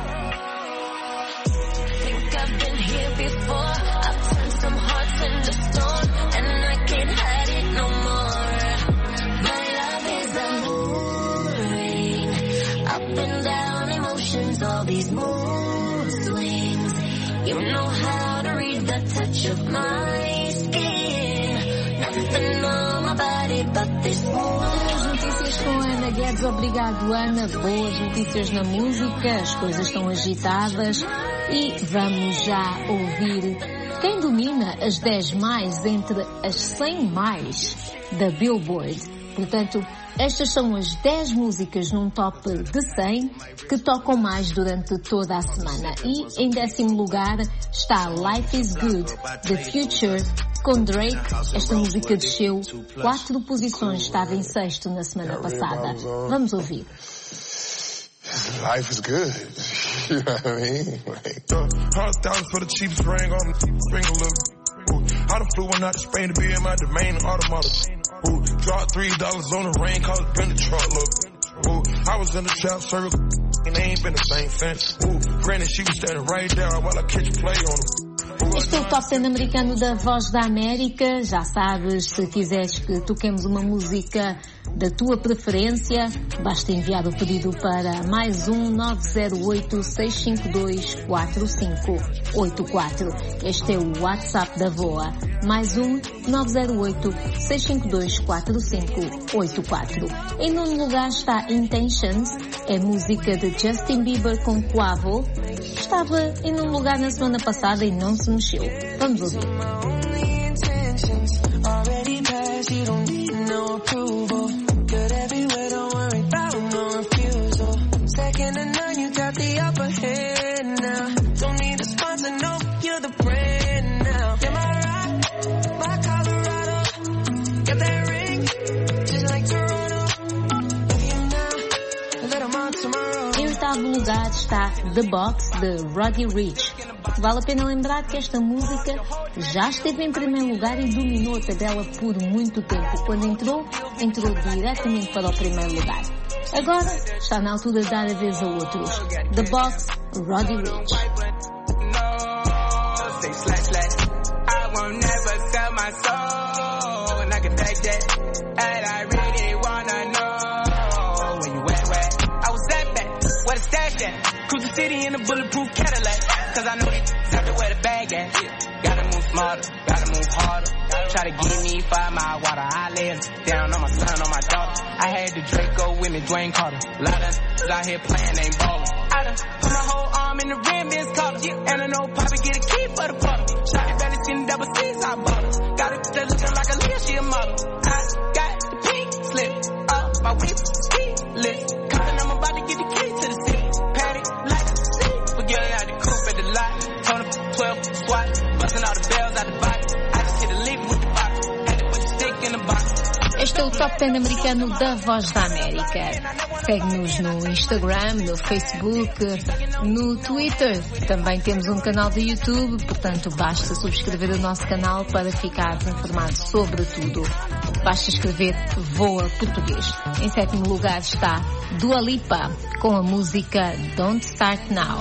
All these mood swings, you know how to read the touch of my skin. Nothing on my body but this mood. Boas notícias com Ana Guedes. Obrigado, Ana. Boas notícias na música. As coisas estão agitadas e vamos já ouvir quem domina as dez mais entre as cem mais da Billboard. Portanto, estas são as dez músicas num top de cem que tocam mais durante toda a semana. E em décimo lugar está Life is Good, The Future, com Drake. Esta música desceu quatro posições, estava em sexto na semana passada. Vamos ouvir. Life is good. You know what I mean? Like, hundred thousand for the cheapest ring on bring a little. I done flew one out to Spain to be in my domain automata. Ooh, dropped three dollars on the rain, cause it's been the truck, look. Ooh, I was in the trap circle, and they ain't been the same fence. Ooh, granted, she was standing right there while I catch play on them. Este é o Top dez americano da Voz da América. Já sabes, se quiseres que toquemos uma música da tua preferência, basta enviar o pedido para mais um nove zero oito, seis cinco dois, quatro cinco oito quatro. Este é o WhatsApp da V O A. Mais um nove zero oito, seis cinco dois, quatro cinco oito quatro. Em nono lugar está Intentions, é música de Justin Bieber com Quavo. Estava em nono lugar na semana passada e não se mexeu. Vamos ouvir. Em oitavo lugar está The Box, de Roddy Ricch. Vale a pena lembrar que esta música já esteve em primeiro lugar e dominou a tabela por muito tempo. Quando entrou, entrou diretamente para o primeiro lugar. Agora está na altura de dar a vez a outros. The Box, Roddy Ricch. Cruise the city in a bulletproof Cadillac, cause I know exactly where the bag at. Yeah. Gotta move smarter, gotta move harder. Try to give me five mile water, I lay down on my son, on my daughter. I had the Draco with me, Dwayne Carter. A lot of out here playing, ain't ballin'. I done put my whole arm in the rim, Ben's collar. Yeah. And I know Poppy get a key for the party. Shot it better than double C's, I bought her. Got it that looking like a Leah, she a model. I got the pink slip up, my whip, ski list. Coppin', I'm about to get the key to the city. Patty, like a seat. Forgetting out the coupe at the lot. Tony twelve, SWAT. Busting all the bells out the box. I just hit a leap with the box. Had to put the stick in the box. Este é o Top dez americano da Voz da América. Segue-nos no Instagram, no Facebook, no Twitter. Também temos um canal de YouTube, portanto basta subscrever o nosso canal para ficar informado sobre tudo. Basta escrever Voa Português. Em sétimo lugar está Dua Lipa, com a música Don't Start Now.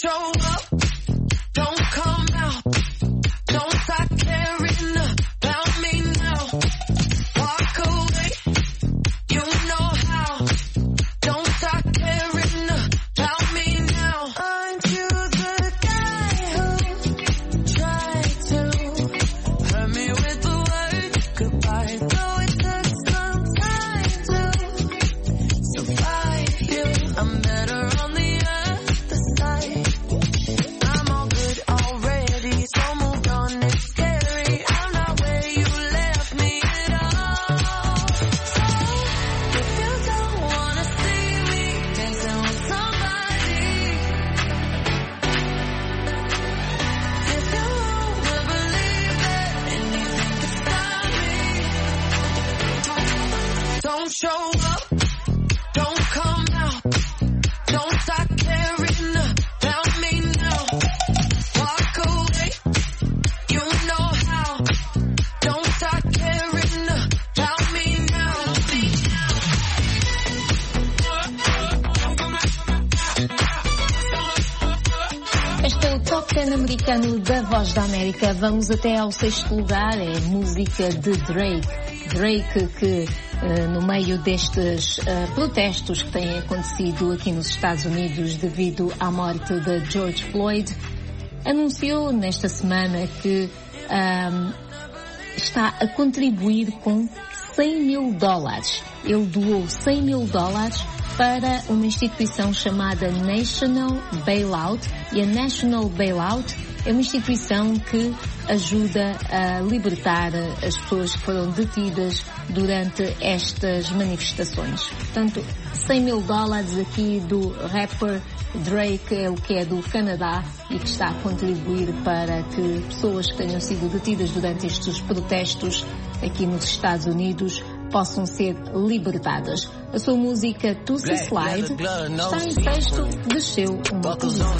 show up, don't come out, don't start caring about me now. Walk away, you know how, don't start caring about me now. Aren't you the guy who tried to hurt me with the word goodbye? Though it took some time to survive you, I'm better on the other side. I'm all good already, so moved on, it's scary. I'm not where you left me at all. So, if you don't wanna see me dancing with somebody, if you wanna believe that anything can stop me, don't show up, don't come out, don't start caring about me now. Walk away, you know how, don't start caring about me now. Este é o Top dez americano da Voz da América. Vamos até ao sexto lugar, é música de Drake. Drake que, eh, no meio destes eh, protestos que têm acontecido aqui nos Estados Unidos devido à morte de George Floyd, anunciou nesta semana que ahm, está a contribuir com cem mil dólares. Ele doou cem mil dólares para uma instituição chamada National Bailout, e a National Bailout é uma instituição que ajuda a libertar as pessoas que foram detidas durante estas manifestações. Portanto, cem mil dólares aqui do rapper Drake, é o que é do Canadá e que está a contribuir para que pessoas que tenham sido detidas durante estes protestos aqui nos Estados Unidos possam ser libertadas. A sua música Tussy Slide está em sexto, desceu uma posição.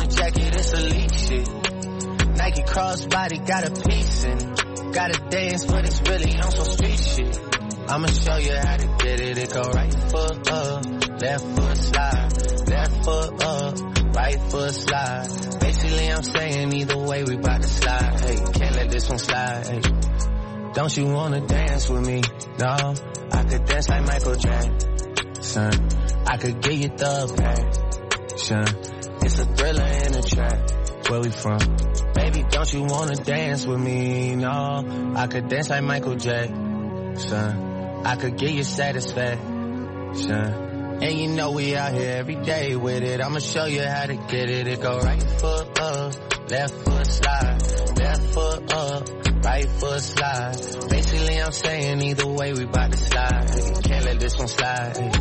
Nike crossbody got a piece in it. Gotta dance, but it's really on some street shit. I'ma show you how to get it. It go right foot up, left foot slide, left foot up, right foot slide. Basically, I'm saying either way we bout to slide. Hey, can't let this one slide. Hey, don't you wanna dance with me? No, I could dance like Michael Jackson. I could get you the passion. It's a thriller in a track. Where we from? Baby, don't you wanna dance with me? No, I could dance like Michael Jackson. I could give you satisfaction. And you know we out here every day with it. I'ma show you how to get it. It go right foot up, left foot slide, left foot up, right foot slide. Basically, I'm saying either way we bout to slide. Can't let this one slide.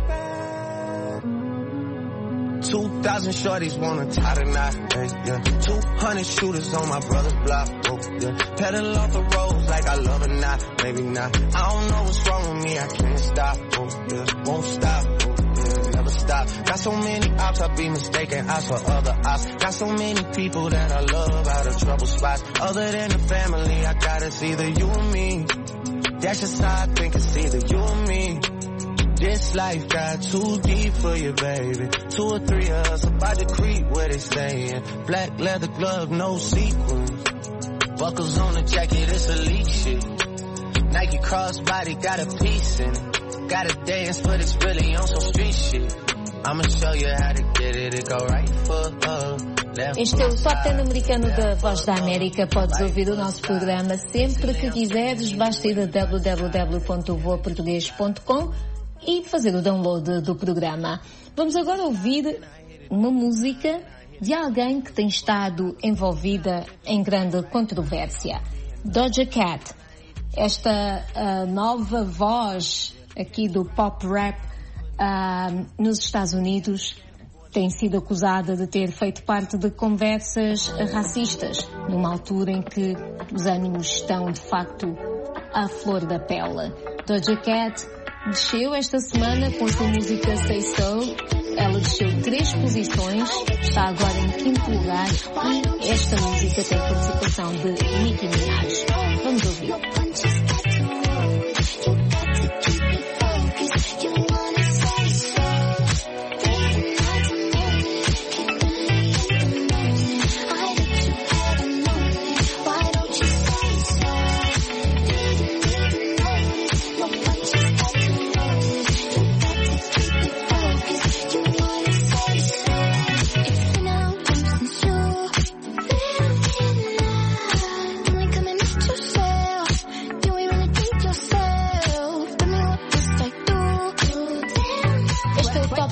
Two thousand shorties wanna tie the knot, hey, yeah. Two hundred shooters on my brother's block, oh, yeah. Pedal off the roads like I love it, not, maybe not. I don't know what's wrong with me, I can't stop, oh, yeah. Won't stop, oh, yeah. Never stop. Got so many ops, I be mistaken ops for other ops. Got so many people that I love out of trouble spots. Other than the family, I got it's either you or me. That's just how I think it's either you or me. This life got too deep for you, baby. Two or three of us about to creep where they stayin'. Black leather glove, no sequins. Buckles on the jacket, it's elite shit. Nike crossbody got a piece in it. Gotta dance, but it's really on some street shit. I'ma show you how to get it. It go right foot up. Este é o Top dez americano da Voz da América. Podes ouvir o nosso programa sempre que quiseres. Basta ir a w w w ponto voa português ponto com e fazer o download do programa. Vamos agora ouvir uma música de alguém que tem estado envolvida em grande controvérsia. Doja Cat, esta uh, nova voz aqui do pop rap uh, nos Estados Unidos, tem sido acusada de ter feito parte de conversas racistas, numa altura em que os ânimos estão de facto à flor da pele. Doja Cat desceu esta semana com a sua música Say So. Ela desceu três posições, está agora em quinto lugar e esta música tem participação de Nicki Minaj. Vamos ouvir.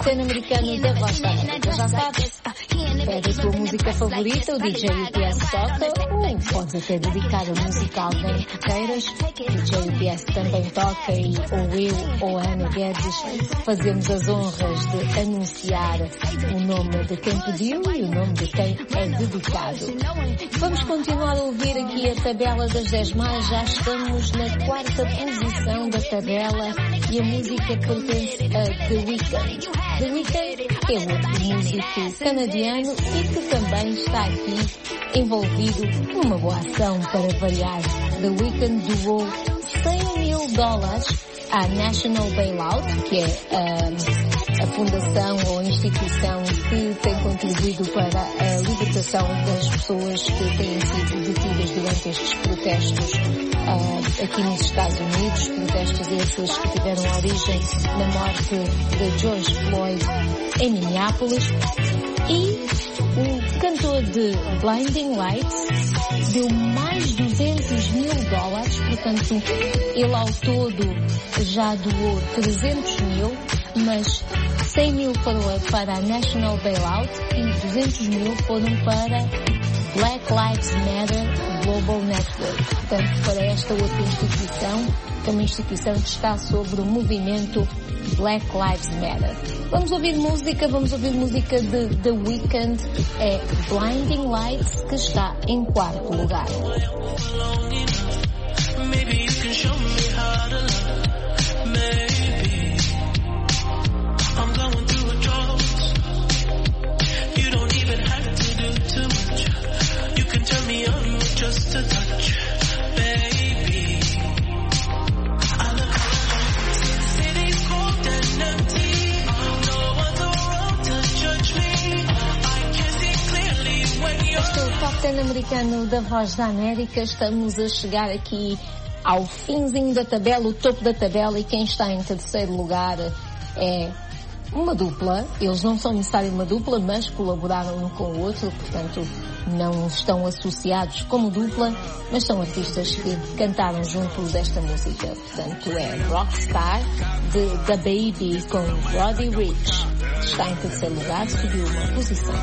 Top dez americano da Voz da América. Já sabes, pede a tua música favorita, o D J U P S toca, ou podes até dedicar a música a alguém que queiras. O D J U P S também toca e ou eu ou a Ana Guedes fazemos as honras de anunciar o nome de quem pediu e o nome de quem é dedicado. Vamos continuar a ouvir aqui a tabela das dez mais. Já estamos na quarta posição da tabela e a música pertence a The Weeknd. The Weeknd é outro músico canadiano e que também está aqui envolvido numa boa ação para variar. The Weeknd doou cem mil dólares à National Bailout, que é um, a fundação ou a instituição que tem contribuído para a libertação das pessoas que têm sido detidas durante estes protestos uh, aqui nos Estados Unidos, protestos esses que tiveram origem na morte de George Floyd em Minneapolis. E o cantor de Blinding Lights deu mais duzentos mil dólares, portanto ele ao todo já doou trezentos mil, mas cem mil foram para a National Bailout e duzentos mil foram para Black Lives Matter Global Network, portanto para esta outra instituição, que é uma instituição que está sobre o movimento Black Lives Matter. Vamos ouvir música, vamos ouvir música de The Weeknd, é Blinding Lights, que está em quarto lugar. Just a touch, baby. I look around, the city's cold and empty. No one's around to judge me. I can see clearly when you're. Este é o Top dez americano da Voz da América. Estamos a chegar aqui ao finzinho da tabela, o topo da tabela, e quem está em terceiro lugar é uma dupla. Eles não são necessariamente uma dupla, mas colaboraram um com o outro, portanto não estão associados como dupla, mas são artistas que cantaram juntos esta música. Portanto é Rockstar de The Baby com Roddy Ricch. Está em terceiro lugar, subiu uma posição.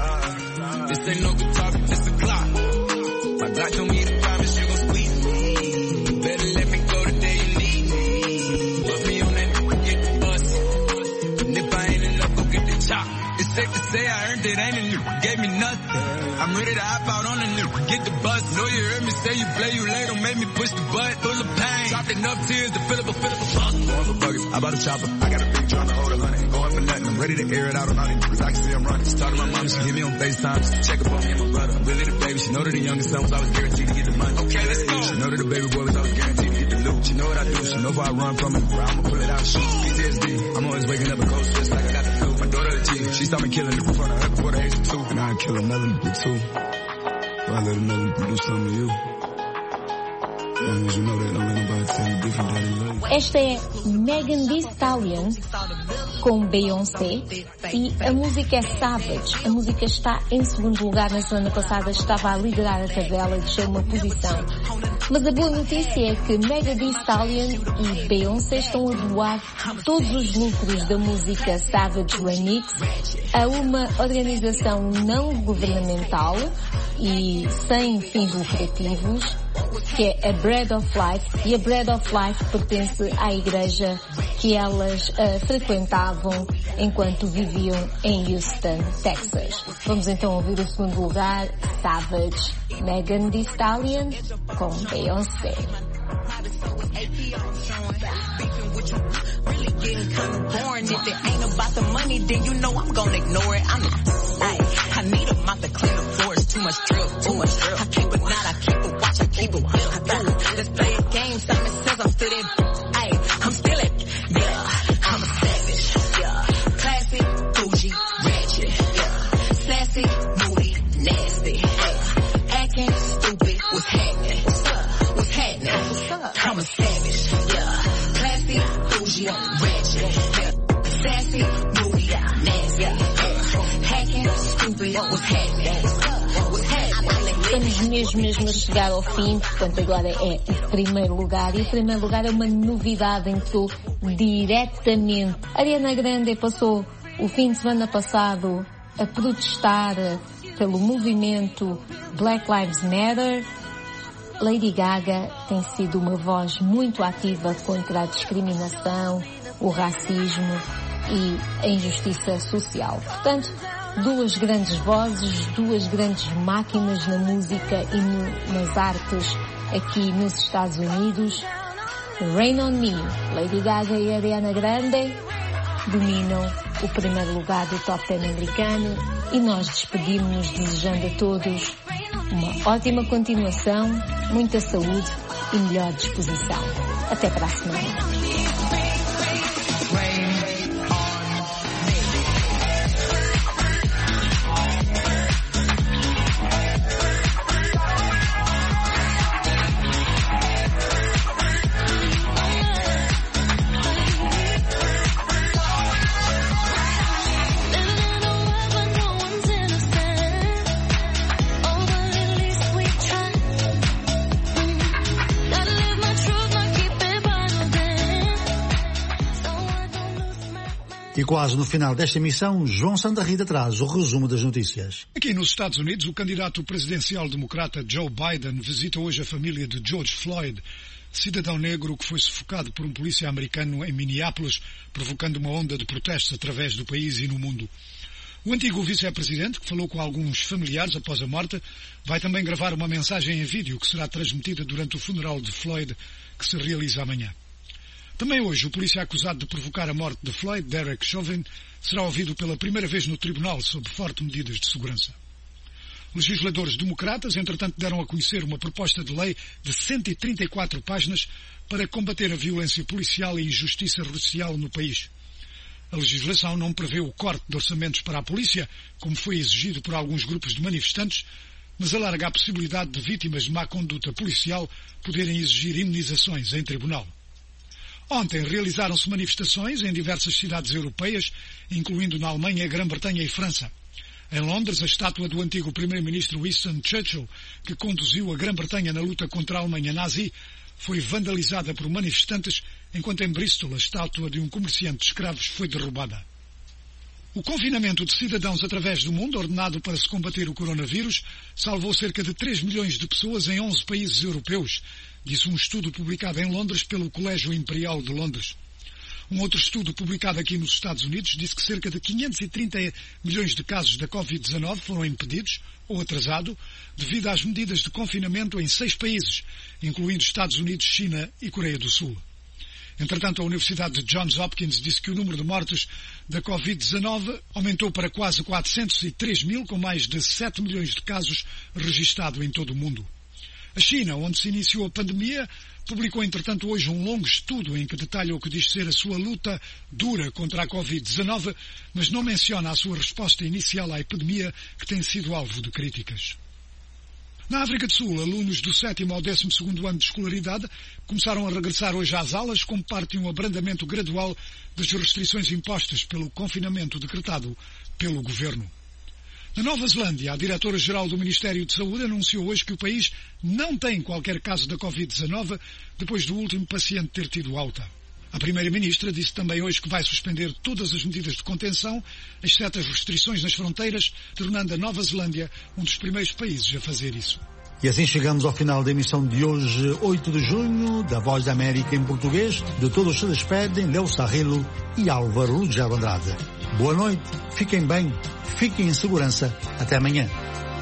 Safe to say I earned it, ain't a new, gave me nothing. I'm ready to hop out on the new, get the bus. Know you heard me say you play, you late, don't make me push the button. Full of pain, dropped enough tears to fill up a, fill up a bus. Going for buggers, I bought a chopper. I got a big trying to hold a hundred, going for nothing. I'm ready to air it out on all these niggas, I can see I'm running. She talking to my mom, she hit me on FaceTime, she check up on me and my brother. I'm really the baby, she know that the youngest son was always guaranteed to get the money. Okay, let's go. She know that the baby boy was always guaranteed to get the loot. She know what I do, she know if I run from it, I'ma pull it out, shoot. P T S D, I'm always waking up a cold sweats like I got the flu. My daughter the G, she started me killing in front of her before the age of two. And I'd kill another nigga too. Or I let another nigga do something to you. As long as you know that, don't let nobody tell you different that he loves you. Esta é Megan Thee Stallion com Beyoncé e a música é Savage. A música está em segundo lugar. Na semana passada estava a liderar a tabela e deixou uma posição. Mas a boa notícia é que Megan Thee Stallion e Beyoncé estão a doar todos os lucros da música Savage Remix a uma organização não governamental e sem fins lucrativos, que é a Bread of Life, e a Bread of Life pertence à igreja que elas uh, frequentavam enquanto viviam em Houston, Texas. Vamos então ouvir o segundo lugar, Savage, Megan Thee Stallion com Beyoncé. Really getting kind of boring. If it ain't about the money, then you know I'm gonna ignore it. I'm the, ay, I need a mop to clean the floors. Too much drip, too much drip. I keep it not, I keep it watch, I keep it whip. I got it. Let's play a game. Something says I'm still in. Ay, I'm still it. Yeah, I'm a savage. Yeah, classy, bougie, ratchet. Yeah, sassy, moody, nasty. Yeah, acting stupid. What's happening? What's up? What's happening? What's up? I'm a savage. Yeah, classy, bougie, ratchet. Yeah, sassy, moody, nasty. Yeah, hacking, stupid. What's happening? What's happening? Estamos mesmo, mesmo a chegar ao fim, portanto agora é o primeiro lugar, e o primeiro lugar é uma novidade em que estou diretamente. Ariana Grande passou o fim de semana passado a protestar pelo movimento Black Lives Matter, Lady Gaga tem sido uma voz muito ativa contra a discriminação, o racismo e a injustiça social. Portanto, duas grandes vozes, duas grandes máquinas na música e no, nas artes aqui nos Estados Unidos. Rain on Me, Lady Gaga e Ariana Grande dominam o primeiro lugar do Top dez americano e nós despedimos-nos desejando a todos uma ótima continuação, muita saúde e melhor disposição. Até para a semana. E quase no final desta emissão, João Santa Rita traz o resumo das notícias. Aqui nos Estados Unidos, o candidato presidencial democrata Joe Biden visita hoje a família de George Floyd, cidadão negro que foi sufocado por um polícia americano em Minneapolis, provocando uma onda de protestos através do país e no mundo. O antigo vice-presidente, que falou com alguns familiares após a morte, vai também gravar uma mensagem em vídeo que será transmitida durante o funeral de Floyd, que se realiza amanhã. Também hoje, o polícia acusado de provocar a morte de Floyd, Derek Chauvin, será ouvido pela primeira vez no tribunal sob fortes medidas de segurança. Legisladores democratas, entretanto, deram a conhecer uma proposta de lei de cento e trinta e quatro páginas para combater a violência policial e a injustiça racial no país. A legislação não prevê o corte de orçamentos para a polícia, como foi exigido por alguns grupos de manifestantes, mas alarga a possibilidade de vítimas de má conduta policial poderem exigir indenizações em tribunal. Ontem realizaram-se manifestações em diversas cidades europeias, incluindo na Alemanha, Grã-Bretanha e França. Em Londres, a estátua do antigo primeiro-ministro Winston Churchill, que conduziu a Grã-Bretanha na luta contra a Alemanha nazi, foi vandalizada por manifestantes, enquanto em Bristol a estátua de um comerciante de escravos foi derrubada. O confinamento de cidadãos através do mundo, ordenado para se combater o coronavírus, salvou cerca de três milhões de pessoas em onze países europeus, disse um estudo publicado em Londres pelo Colégio Imperial de Londres. Um outro estudo publicado aqui nos Estados Unidos disse que cerca de quinhentos e trinta milhões de casos da covid dezanove foram impedidos ou atrasados devido às medidas de confinamento em seis países, incluindo Estados Unidos, China e Coreia do Sul. Entretanto, a Universidade de Johns Hopkins disse que o número de mortes da covid dezanove aumentou para quase quatrocentos e três mil, com mais de sete milhões de casos registados em todo o mundo. A China, onde se iniciou a pandemia, publicou, entretanto, hoje um longo estudo em que detalha o que diz ser a sua luta dura contra a covid dezanove, mas não menciona a sua resposta inicial à epidemia, que tem sido alvo de críticas. Na África do Sul, alunos do sétimo ao décimo segundo ano de escolaridade começaram a regressar hoje às aulas como parte de um abrandamento gradual das restrições impostas pelo confinamento decretado pelo governo. Na Nova Zelândia, a diretora-geral do Ministério de Saúde anunciou hoje que o país não tem qualquer caso da covid dezanove depois do último paciente ter tido alta. A primeira-ministra disse também hoje que vai suspender todas as medidas de contenção, exceto as restrições nas fronteiras, tornando a Nova Zelândia um dos primeiros países a fazer isso. E assim chegamos ao final da emissão de hoje, oito de junho, da Voz da América em português. De todos se despedem Léo Sarrilo e Álvaro Lugero Andrade. Boa noite, fiquem bem, fiquem em segurança. Até amanhã.